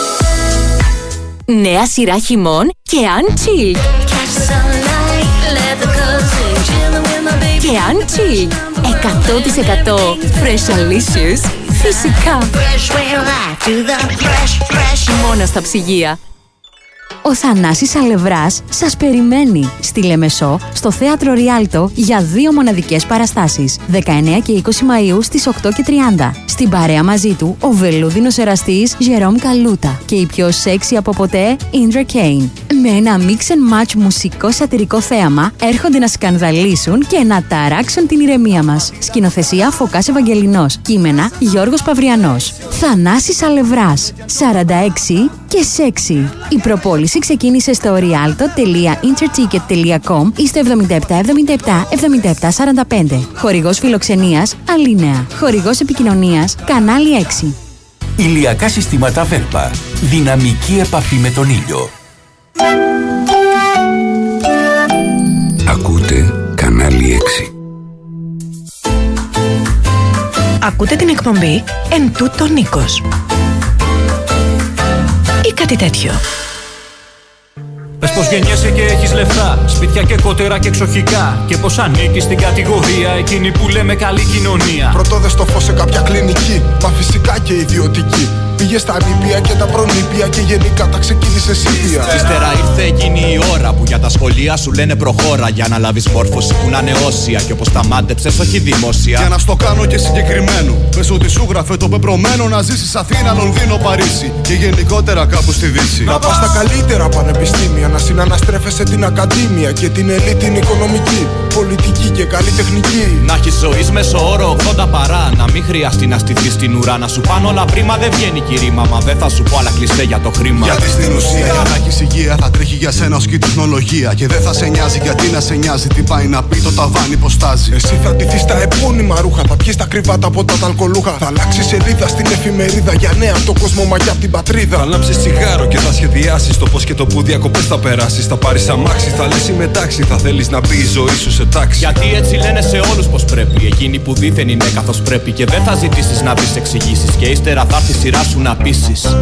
Νέα σειρά χειμών και Unchill. Και Unchill. 100% Freshalicious. Φυσικά. Μόνο στα ψυγεία. Ο Θανάσης Αλευράς σας περιμένει στη Λεμεσό, στο Θέατρο Ριάλτο, για 2 μοναδικές παραστάσεις, 19 και 20 Μαΐου στις 8 και 30. Στην παρέα μαζί του, ο βελούδινος εραστής Jérôme Καλούτα και η πιο σεξι από ποτέ Indra Kane. Με ένα mix and match μουσικό σατυρικό θέαμα, έρχονται να σκανδαλίσουν και να ταράξουν την ηρεμία μας. Σκηνοθεσία Φωκάς Ευαγγελινός. Κείμενα Γιώργος Παυριανός. Θανάσης Αλευράς, 46 και σεξι. Η προπόληση ξεκίνησε στο rialto.interticket.com ή στο 7777-7745. Χορηγός φιλοξενίας Αλίνεα. Χορηγός επικοινωνίας Κανάλι 6. Ηλιακά συστήματα Βέλπα. Δυναμική επαφή με τον ήλιο. Ακούτε Κανάλι 6. Ακούτε την εκπομπή «Εν τούτο Νίκος» ή κάτι τέτοιο. Πες πως γεννιέσαι και έχεις λεφτά, σπίτια και κότερα και εξοχικά, και πως ανήκεις στην κατηγορία εκείνη που λέμε καλή κοινωνία. Πρωτόδες στο φως σε κάποια κλινική, μα φυσικά και ιδιωτική. Πήγε στα νήπια και τα προνήπια και γενικά τα ξεκίνησε ήπια. Ύστερα ήρθε εκείνη η ώρα που για τα σχολεία σου λένε προχώρα, για να λάβεις μόρφωση που να είναι όσια, και όπως τα μάντεψες όχι δημόσια. Για να στο κάνω και συγκεκριμένο, πες ότι σου γράφε το πεπρωμένο να ζήσεις Αθήνα, Λονδίνο, Παρίσι και γενικότερα κάπου στη Δύση. Να πας στα καλύτερα πανεπιστήμια, να συναναστρέφεσαι την ακαδήμια και την ελίτ την οικονομική, πολιτική και καλλιτεχνική. Να έχεις ζωής μέσω όρο 80 παρά, να μην χρειαστεί να στηθείς στην ουρά, να σου πάνε όλα πρίμα, δεν βγαίνει κυρίμα, μα δεν θα σου πω άλλα κλειστέ για το χρήμα. Γιατί στην ουσία για να έχεις υγεία θα τρέχει για σένα ως και η τεχνολογία. Και δεν θα σε νοιάζει γιατί να σε νοιάζει τι πάει να πει το ταβάνι πως στάζει. Εσύ θα ντυθείς στα επώνυμα ρούχα, θα πιείς τα κρυβάτα από τα αλκοολούχα. Θα αλλάξεις σελίδα στην εφημερίδα για νέα από το κόσμο μα και από την πατρίδα. Θα λάμψεις τσιγάρο και θα σχεδιάσεις το πώς και το που διακοπές θα περάσεις. Θα πάρεις αμάξι, θα λες είμαι τάξη, θα θέλεις να μπει η ζωή σου σε τάξη. Γιατί έτσι λένε σε όλους πως πρέπει. Εκείνοι που δήθεν είναι καθώς πρέπει. Και δεν θα ζητήσεις να βρεις εξηγήσεις. Και ύστερα θα έρθει η σειρά σου να πείσεις.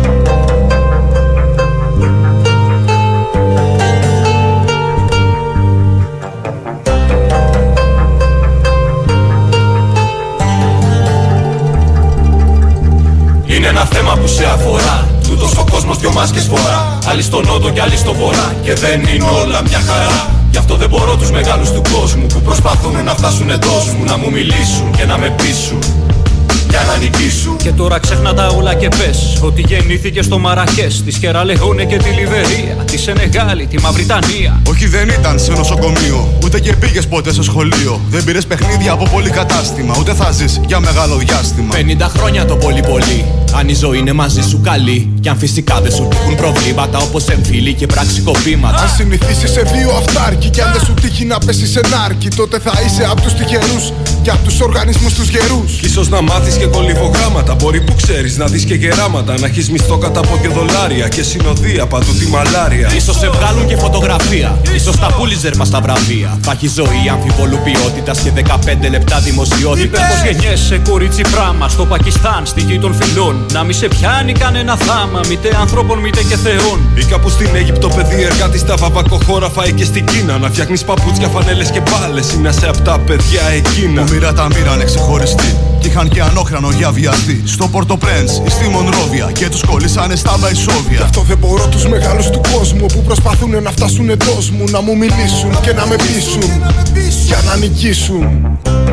Είναι ένα θέμα που σε αφορά. Τούτος ο κόσμος δυο μάσκες φορά. Άλλοι στον νότο και άλλοι στο βορρά. Και δεν είναι όλα μια χαρά. Γι' αυτό δεν μπορώ τους μεγάλους του κόσμου που προσπαθούν να φτάσουν εντός μου, να μου μιλήσουν και να με πείσουν για να νικήσουν. Και τώρα ξέχνα τα όλα και πες ότι γεννήθηκε στο Μαρακές, τη Σιεραλεόνε και τη Λιβερία, τη Σενεγάλη, τη Μαυριτανία. Όχι, δεν ήταν σε νοσοκομείο, ούτε και πήγες ποτέ στο σχολείο. Δεν πήρες παιχνίδια από πολύ κατάστημα, ούτε θα ζεις για μεγάλο διάστημα. 50 χρόνια το πολύ πολύ. Αν η ζωή είναι μαζί σου καλή, κι αν φυσικά δεν σου τύχουν προβλήματα όπως εμφύλοι και πραξικοπήματα. Αν συνηθίσεις σε δύο αυτάρκη, κι αν δεν σου τύχει να πέσεις σε νάρκη, τότε θα είσαι από τους τυχερούς και από τους οργανισμούς τους γερούς. Ίσως να μάθεις και κολυβογράμματα, μπορεί που ξέρεις θέλεις να δεις και γεράματα, να έχεις μισθό κατά από και δολάρια και συνοδεία παντού τη μαλάρια. Ίσως σε βγάλουν και φωτογραφία, ίσως τα πούλιζερ μας τα βραβεία. Θα έχει ζωή αμφιβολού ποιότητας και 15 λεπτά δημοσιότητα. Είπες πως γεννιέσαι κορίτσι πράμα στο Πακιστάν, στη γη των φιλών. Να μη σε πιάνει κανένα θάμα, μήτε ανθρώπων μήτε και θεών. Ή κάπου στην Αίγυπτο παιδί εργάτη στα βαβακοχώρα ή και στην Κίνα. Να φτιάχνεις παπούτσια, φανέλες και μπάλες. Είμαι σε απ' τα παιδιά εκείνα. Που μοίρα τα μοίρανε ξεχωριστή. Κι είχαν και ανόχρανο για βιαστή. Στο Πόρτο Πρέντς ή στη Μονρόβια. Και τους κολλήσανε στα Βαϊσόβια. Γι' αυτό δεν μπορώ τους μεγάλους του κόσμου που προσπαθούν να φτάσουν εντός μου. Να μου μιλήσουν και να με πείσουν. Για να νικήσουν.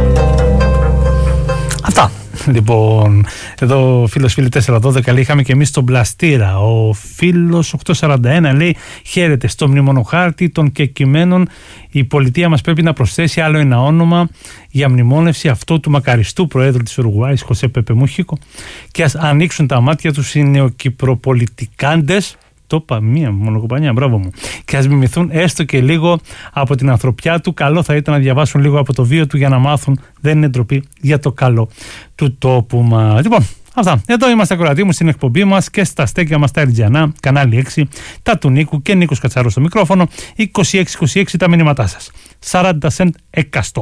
Αυτά. Λοιπόν, εδώ φίλος φίλοι 412 λέει: είχαμε και εμείς τον Πλαστήρα. Ο φίλος 841 λέει: χαίρετε, στο μνημονοχάρτη των κεκειμένων η πολιτεία μας πρέπει να προσθέσει άλλο ένα όνομα για μνημόνευση, αυτό του μακαριστού Προέδρου της Ουρουγουάης, Χωσέ Πέπε Μούχικο, και ας ανοίξουν τα μάτια τους οι νεοκυπροπολιτικάντες. Το είπα μία μονοκοπανιά, μπράβο μου. Και ας μιμηθούν έστω και λίγο από την ανθρωπιά του. Καλό θα ήταν να διαβάσουν λίγο από το βίο του για να μάθουν. Δεν είναι ντροπή για το καλό του τόπου μας. Λοιπόν, αυτά. Εδώ είμαστε ακροατοί μου στην εκπομπή μας και στα στέκια μας τα Ερτζιανά, κανάλι 6, τα του Νίκου και Νίκος Κατσαρός στο μικρόφωνο. 2626 τα μηνύματά σας. 40 σεντ εκαστό.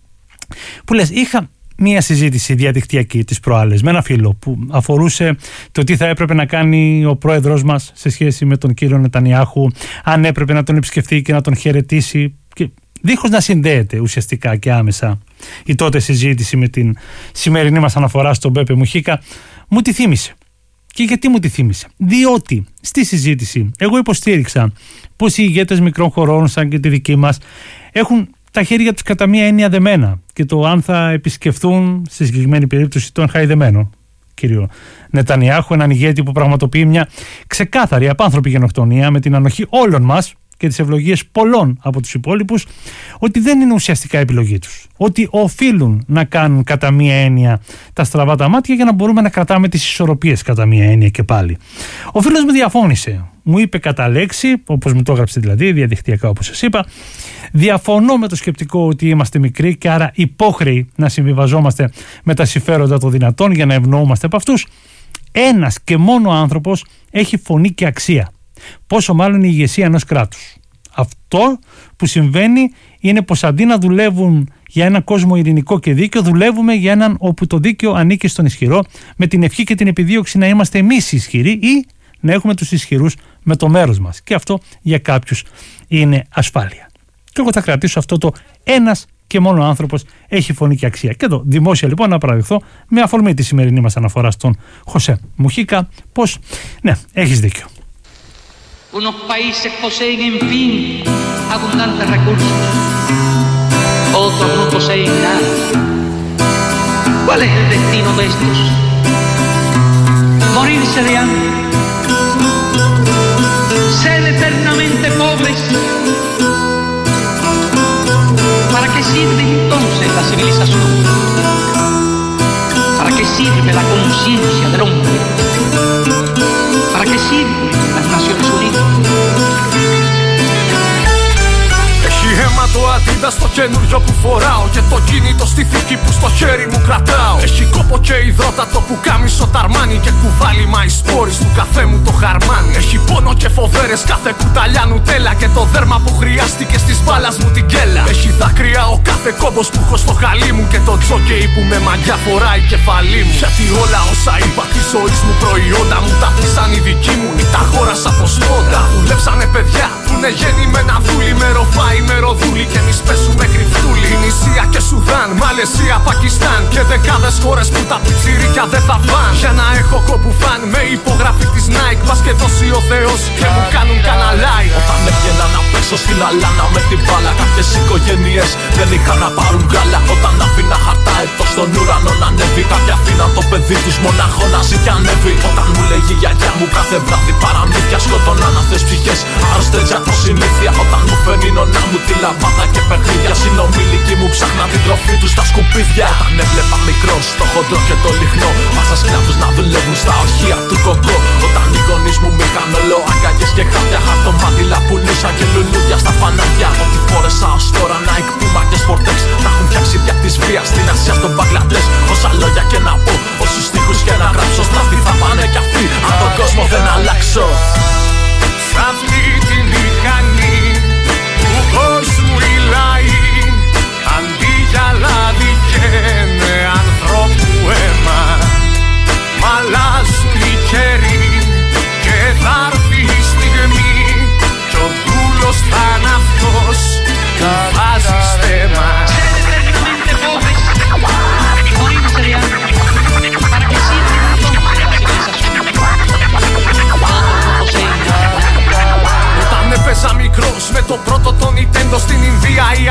Που λες, είχα μία συζήτηση διαδικτυακή τις προάλλες με ένα φίλο που αφορούσε το τι θα έπρεπε να κάνει ο πρόεδρος μας σε σχέση με τον κύριο Νετανιάχου, αν έπρεπε να τον επισκεφθεί και να τον χαιρετήσει, και δίχως να συνδέεται ουσιαστικά και άμεσα η τότε συζήτηση με την σημερινή μας αναφορά στον Πέπε Μουχίκα, μου τη θύμισε. Και γιατί μου τη θύμισε? Διότι στη συζήτηση εγώ υποστήριξα πως οι ηγέτες μικρών χωρών σαν και τη δική μας έχουν τα χέρια τους κατά μία έννοια δεμένα, και το αν θα επισκεφθούν στη συγκεκριμένη περίπτωση τον χαϊδεμένο κύριο Νετανιάχου, έναν ηγέτη που πραγματοποιεί μια ξεκάθαρη απάνθρωπη γενοκτονία με την ανοχή όλων μας και τις ευλογίες πολλών από τους υπόλοιπους, ότι δεν είναι ουσιαστικά επιλογή τους. Ότι οφείλουν να κάνουν κατά μία έννοια τα στραβά τα μάτια για να μπορούμε να κρατάμε τις ισορροπίες κατά μία έννοια και πάλι. Ο φίλος μου διαφώνησε. Μου είπε κατά λέξη, όπως μου το έγραψε δηλαδή, διαδικτυακά όπως σας είπα: διαφωνώ με το σκεπτικό ότι είμαστε μικροί και άρα υπόχρεοι να συμβιβαζόμαστε με τα συμφέροντα των δυνατών για να ευνοούμαστε από αυτούς. Ένας και μόνο άνθρωπος έχει φωνή και αξία. Πόσο μάλλον η ηγεσία ενός κράτους. Αυτό που συμβαίνει είναι πως αντί να δουλεύουν για έναν κόσμο ειρηνικό και δίκαιο, δουλεύουμε για έναν όπου το δίκαιο ανήκει στον ισχυρό, με την ευχή και την επιδίωξη να είμαστε εμείς ισχυροί ή να έχουμε τους ισχυρούς με το μέρος μας. Και αυτό για κάποιους είναι ασφάλεια. Και εγώ θα κρατήσω αυτό το ένας και μόνο άνθρωπος έχει φωνή και αξία. Και εδώ δημόσια λοιπόν να παραδειχθώ, με αφορμή τη σημερινή μας αναφορά στον Χωσέ Μουχίκα, πως ναι, έχεις δίκιο. Unos países poseen, en fin, abundantes recursos. Otros no poseen nada. ¿Cuál es el destino de estos? Morirse de hambre. Ser eternamente pobres. ¿Para qué sirve entonces la civilización? ¿Para qué sirve la conciencia del hombre? ¿Para qué sirven las Naciones Unidas? Έχει αίμα το Adidas στο καινούριο που φοράω και το κινητό στη θήκη που στο χέρι μου κρατάω. Έχει κόπο και υδρότατο που κάμισο ταρμάνι και κουβάλι μαϊσπόρις του καφέ μου το χαρμάνι. Έχει πόνο και φοβέρες κάθε κουταλιά νουτέλα και το δέρμα που χρειάστηκε στις μπάλας μου την κέλα. Έχει δάκρυα ο κάθε κόμπος που έχω στο χαλί μου και το τζόκεϊ που με μαγιά φοράει κεφαλή μου. Γιατί όλα όσα είπα τη ζωής μου προϊόντα μου τα αφήσαν οι δικοί μου ή τα αγόρασα από σπόντα. Δουλέψανε παιδιά που είναι γεννημένα δούλοι με ροφάι, με ροδούλοι και εμείς πέσουμε κρυφτούλοι. Ινησία και Σουδάν, Μαλαισία, Πακιστάν και δεκάδες χώρες που τα πιτσιρίκια δεν θα φαν. Για να έχω κόπου φαν με υπογραφή της Nike, πας και δώσει ο Θεός και μου κάνουν κανένα like. Όταν έβγαινα να παίξω στην αλάνα με την μπάλα, κάποιες οικογένειες δεν είχαν να πάρουν γάλα. Όταν άφηνα χαρτά εδώ στον ουρανό να ανέβει, κάποιοι αφήναν το παιδί τους μονάχο να ζει και ανέβει. Όταν μου λέγει η γιαγιά μου κάθε βράδυ παραμύθια, σκοτώναν αυτές ψυχές άρρωστες από συνήθεια. Όταν μου φέρνει η νονά μου τη λαμπάδα και παιχνίδια, συνομήλικοι μου ψάχναν την τροφή τους στα σκουπίδια. Όταν έβλεπα μικρός το χοντρό και το λιχνό, πάσα σκλάβους να δουλεύουν στα ορχεία του κοκκό. Όταν οι γονείς μου μήκαν όλο αγκαλιές και χάπια, χαρτομάτιλα πουλούσα και λουλούδια στα φανάρια. Ό,τι φόρεσα ως τώρα Nike, Puma και Sportex, τα έχουν φτιάξει δια της βίας στην Ασία, στον Μπαγκλαντές. Όσα λόγια και να πω, όσους στίχους και να γράψω, στραφή θα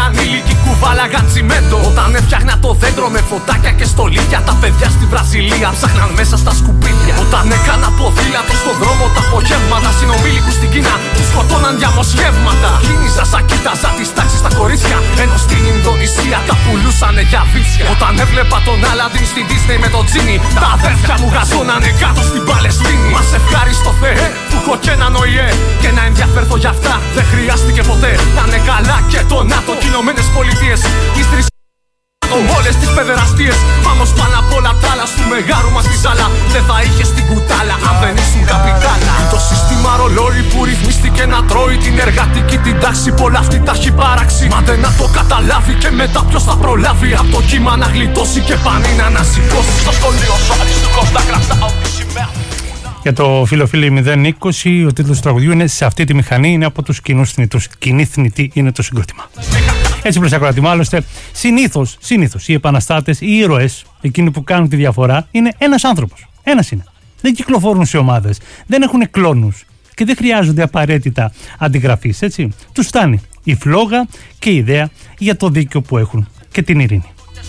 ανήλικοι κουβάλαγαν τσιμέντο. Όταν έφτιαχνα το δέντρο με φωτάκια και στολίδια, τα παιδιά στη Βραζιλία ψάχναν μέσα στα σκουπίδια. Όταν έκανα ποδήλατο στον δρόμο τα απογεύματα, συνομήλικους στην Κίνα τους σκοτώναν διαμοσχεύματα. Κίνησα σαν κοίταζα τις τάξεις στα κορίτσια, ενώ στην Ινδονησία τα πουλούσανε για βίτσια. Όταν έβλεπα τον Άλαντιν στην Disney με τον Τζίνι, τα αδέρφια μου γαζώνανε κάτω στην Παλαιστίνη. Μας ευχάριστο Θεέ που έχω και έναν ΟΗΕ, και να ενδιαφέρθω για αυτά δεν χρειάστηκε ποτέ. Να είναι καλά και το ΝΑΤΟ και οι Ηνωμένες Πολιτείες. Όλες τις παιδεραστίες. Μάμος πάνω απ' όλα τα άλλα, του μεγάρου μας τη ζάλα δεν θα είχες την κουτάλα αν δεν ήσουν καπιτάλα. Το σύστημα ρολόι που ρυθμίστηκε να τρώει την εργατική την τάξη, πολλά αυτή τα έχει παράξει. Μα δεν να το καταλάβει και μετά ποιος θα προλάβει απ' το κύμα να γλιτώσει και πανίνα να σηκώσει. Στο σχολείο σου αριστούκος να κρατάω τη σημαία. Για το φίλο 020, ο τίτλος του τραγουδιού είναι «Σε αυτή τη μηχανή», είναι από τους κοινούς θνητούς. Κοινή θνητή είναι το συγκρότημα. Έτσι προς ακροατήμα, άλλωστε, συνήθως οι επαναστάτες, οι ήρωες, εκείνοι που κάνουν τη διαφορά, είναι ένας άνθρωπος. Ένας είναι. Δεν κυκλοφορούν σε ομάδες, δεν έχουν κλόνους και δεν χρειάζονται απαραίτητα αντιγραφής, έτσι. Τους φτάνει η φλόγα και η ιδέα για το δίκαιο που έχουν και την ειρήνη.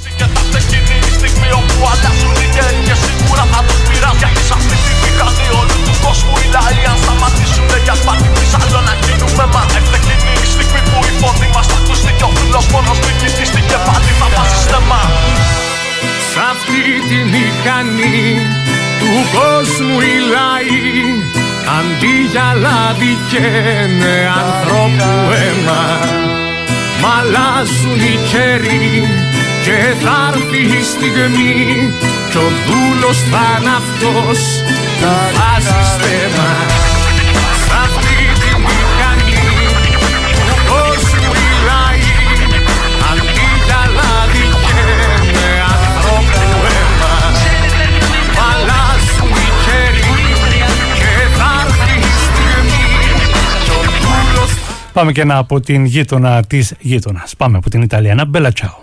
Σ' αυτή τη μηχανή του κόσμου οι λαοί, αντί για λάδι καίνε ανθρώπου αίμα. Μ' αλλάζουν οι καιροί και θα έρθει η στιγμή κι ο δούλος θα είναι αυτός που βάζει στέμα. Σ' αυτή τη μηχανή του κόσμου οι λαοί, αντί για λάδι καίνε ανθρώπου αίμα. Μ' αλλάζουν οι καιροί και θα έρθει η στιγμή κι ο δούλος. Πάμε και ένα από την γείτονα της γείτονας. Πάμε από την Ιταλιάνα, Μπέλα Τσάο.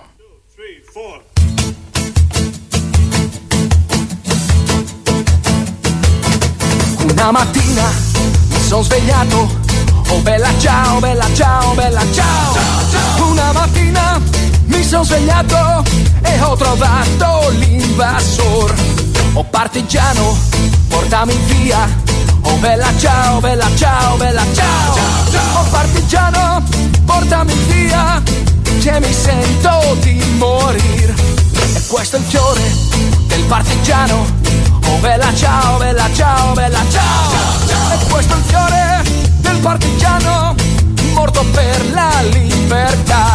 Una mattina mi son svegliato, oh bella ciao, bella ciao, bella ciao. Una mattina mi son svegliato e ho trovato l'invasor. Oh partigiano, portami via, oh bella ciao, bella ciao, bella ciao. Oh partigiano, portami via, che mi sento di morir. E questo è il fiore del partigiano. Oh bella ciao, bella ciao, bella ciao. E questo è il fiore del partigiano morto per la libertà.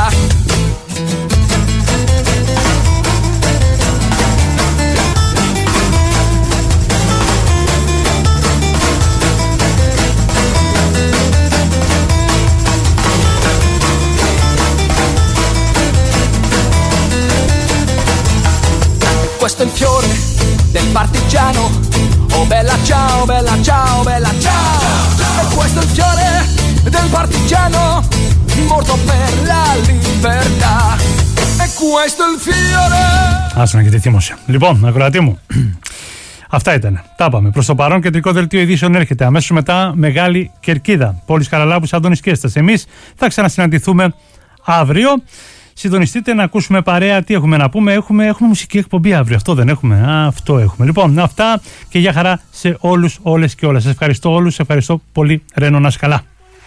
Questo è il fiore del partigiano. Oh bella ciao, bella ciao, bella ciao. E questo è il fiore del partigiano morto per la libertà. E questo è il fiore. Άσο να έχετε θύμωσε. Λοιπόν, ακροατή μου, αυτά ήταν. Τα είπαμε. Προς το παρόν, κεντρικό δελτίο ειδήσεων έρχεται. Αμέσως μετά, Μεγάλη Κερκίδα. Πόλης Χαραλάμπους, Αντώνης Κέστας. Εμείς θα ξανασυναντηθούμε αύριο. Συντονιστείτε να ακούσουμε παρέα τι έχουμε να πούμε. Έχουμε μουσική εκπομπή αύριο. Αυτό δεν έχουμε. Αυτό έχουμε. Λοιπόν, αυτά και για χαρά σε όλους, όλες και όλα. Σας ευχαριστώ όλους. Σας ευχαριστώ πολύ. Ρένο, να είσαι καλά.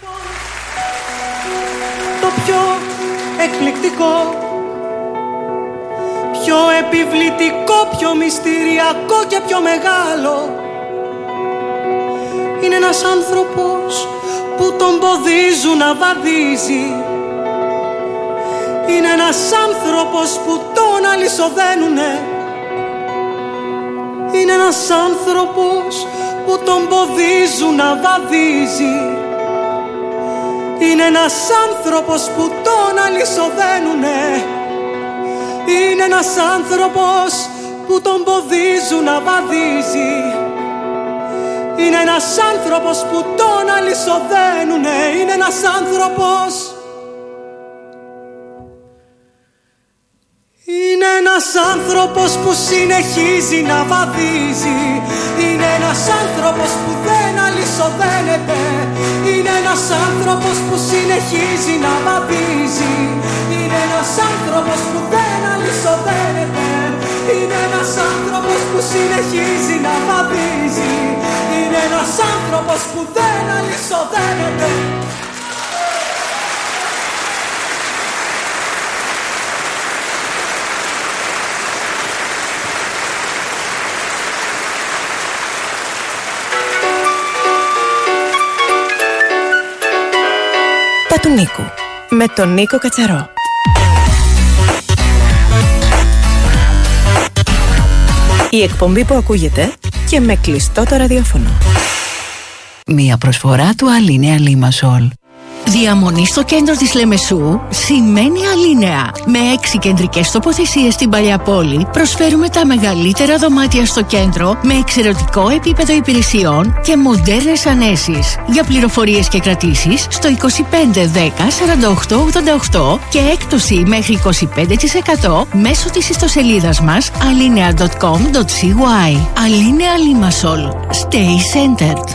Το πιο εκπληκτικό, πιο επιβλητικό, πιο μυστηριακό και πιο μεγάλο είναι ένας άνθρωπος που τον ποδίζουν να βαδίζει. Είναι ένας άνθρωπος που τον αλυσοδένουνε. Είναι ένας άνθρωπος που τον ποδίζουν να βαδίζει. Είναι ένας άνθρωπος που τον αλυσοδένουνε. Είναι ένας άνθρωπος που τον ποδίζουν να βαδίζει. Είναι ένας άνθρωπος που τον αλυσοδένουνε. Είναι ένας άνθρωπος. Είναι ένας άνθρωπος που συνεχίζει να βαδίζει. Είναι ένας άνθρωπος που δεν αλυσοδένεται. Είναι ένας ένας άνθρωπος που συνεχίζει να βαδίζει. Είναι ένας άνθρωπος που δεν αλυσοδένεται. Είναι ένας άνθρωπος που συνεχίζει να βαδίζει. Είναι ένας άνθρωπος που δεν αλυσοδένεται. Τα του Νίκου, με τον Νίκο Κατσαρό. Η εκπομπή που ακούγεται και με κλειστό το ραδιόφωνο. Μία προσφορά του Αλίνεα Λίμασολ. Διαμονή στο κέντρο της Λεμεσού σημαίνει Αλίνεα. Με 6 κεντρικές τοποθεσίες στην Παλιά Πόλη προσφέρουμε τα μεγαλύτερα δωμάτια στο κέντρο με εξαιρετικό επίπεδο υπηρεσιών και μοντέρνες ανέσεις. Για πληροφορίες και κρατήσεις στο 25 10 48 88 και έκπτωση μέχρι 25% μέσω της ιστοσελίδας μας alinea.com.cy. Αλίνεα Λίμασολ. Stay centered.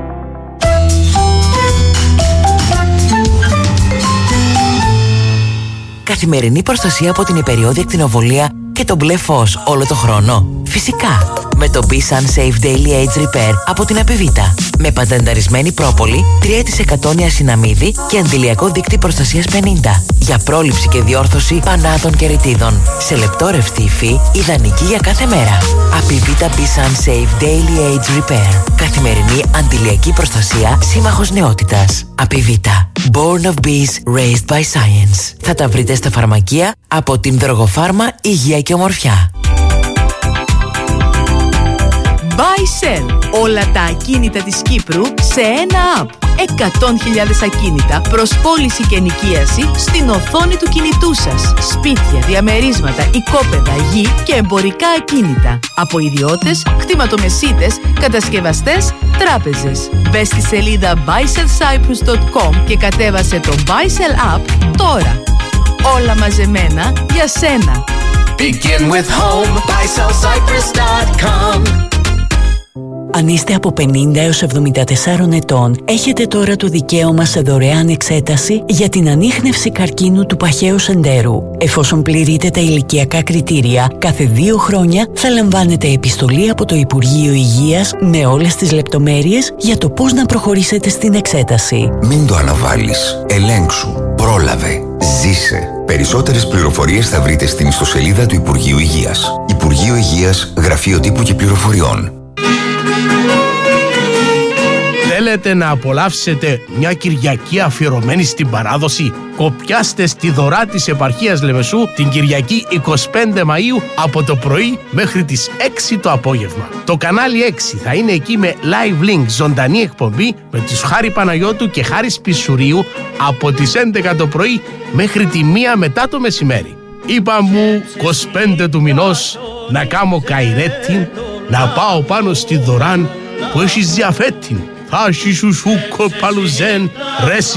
Καθημερινή προστασία από την υπεριόδια ακτινοβολία και το μπλε φως όλο το χρόνο. Φυσικά, με το B-Sun Safe Daily Age Repair από την Απιβίτα. Με πατενταρισμένη πρόπολη, 3% νιασιναμίδι και αντιλιακό δίκτυ προστασίας 50. Για πρόληψη και διόρθωση πανάδων και ρητίδων. Σε λεπτό ρευστή υφή, ιδανική για κάθε μέρα. Απιβίτα B-Sun Safe Daily Age Repair. Καθημερινή αντιλιακή προστασία, σύμμαχος νεότητας. Απιβίτα. Born of Bees, Raised by Science. Θα τα βρείτε στα φαρμακεία από την Δρογοφάρμα Υγεία και Ομορφιά. Buy Sell. Όλα τα ακίνητα της Κύπρου σε ένα app. 100.000 ακίνητα προς πώληση και ενοικίαση στην οθόνη του κινητού σας. Σπίτια, διαμερίσματα, οικόπεδα, γη και εμπορικά ακίνητα. Από ιδιώτες, κτηματομεσίτες, κατασκευαστές, τράπεζες. Μπες στη σελίδα buysellcyprus.com και κατέβασε το Buy Sell app τώρα. Όλα μαζεμένα για σένα. Begin with home, buysellcyprus.com. Αν είστε από 50 έως 74 ετών, έχετε τώρα το δικαίωμα σε δωρεάν εξέταση για την ανίχνευση καρκίνου του παχαίου σεντέρου. Εφόσον πληρείτε τα ηλικιακά κριτήρια, κάθε 2 χρόνια θα λαμβάνετε επιστολή από το Υπουργείο Υγείας με όλες τις λεπτομέρειες για το πώς να προχωρήσετε στην εξέταση. Μην το αναβάλεις. Ελέγξου. Πρόλαβε. Ζήσε. Περισσότερες πληροφορίες θα βρείτε στην ιστοσελίδα του Υπουργείου Υγείας. Υπουργείο Υγείας, Γραφείο Τύπου και Πληροφοριών. Θέλετε να απολαύσετε μια Κυριακή αφιερωμένη στην παράδοση? Κοπιάστε στη Δωρά της Επαρχίας Λεμεσού την Κυριακή 25 Μαΐου από το πρωί μέχρι τις 6 το απόγευμα. Το κανάλι 6 θα είναι εκεί με live link, ζωντανή εκπομπή με τους Χάρη Παναγιώτου και Χάρη Πισουρίου από τις 11 το πρωί μέχρι τη 1 μετά το μεσημέρι. Είπα μου 25 του μηνός να κάνω καϊρέτη, να πάω πάνω στη Δωράν που έχει διαφέτη. Θα έχει σουσούκο παλουζέν, ρέση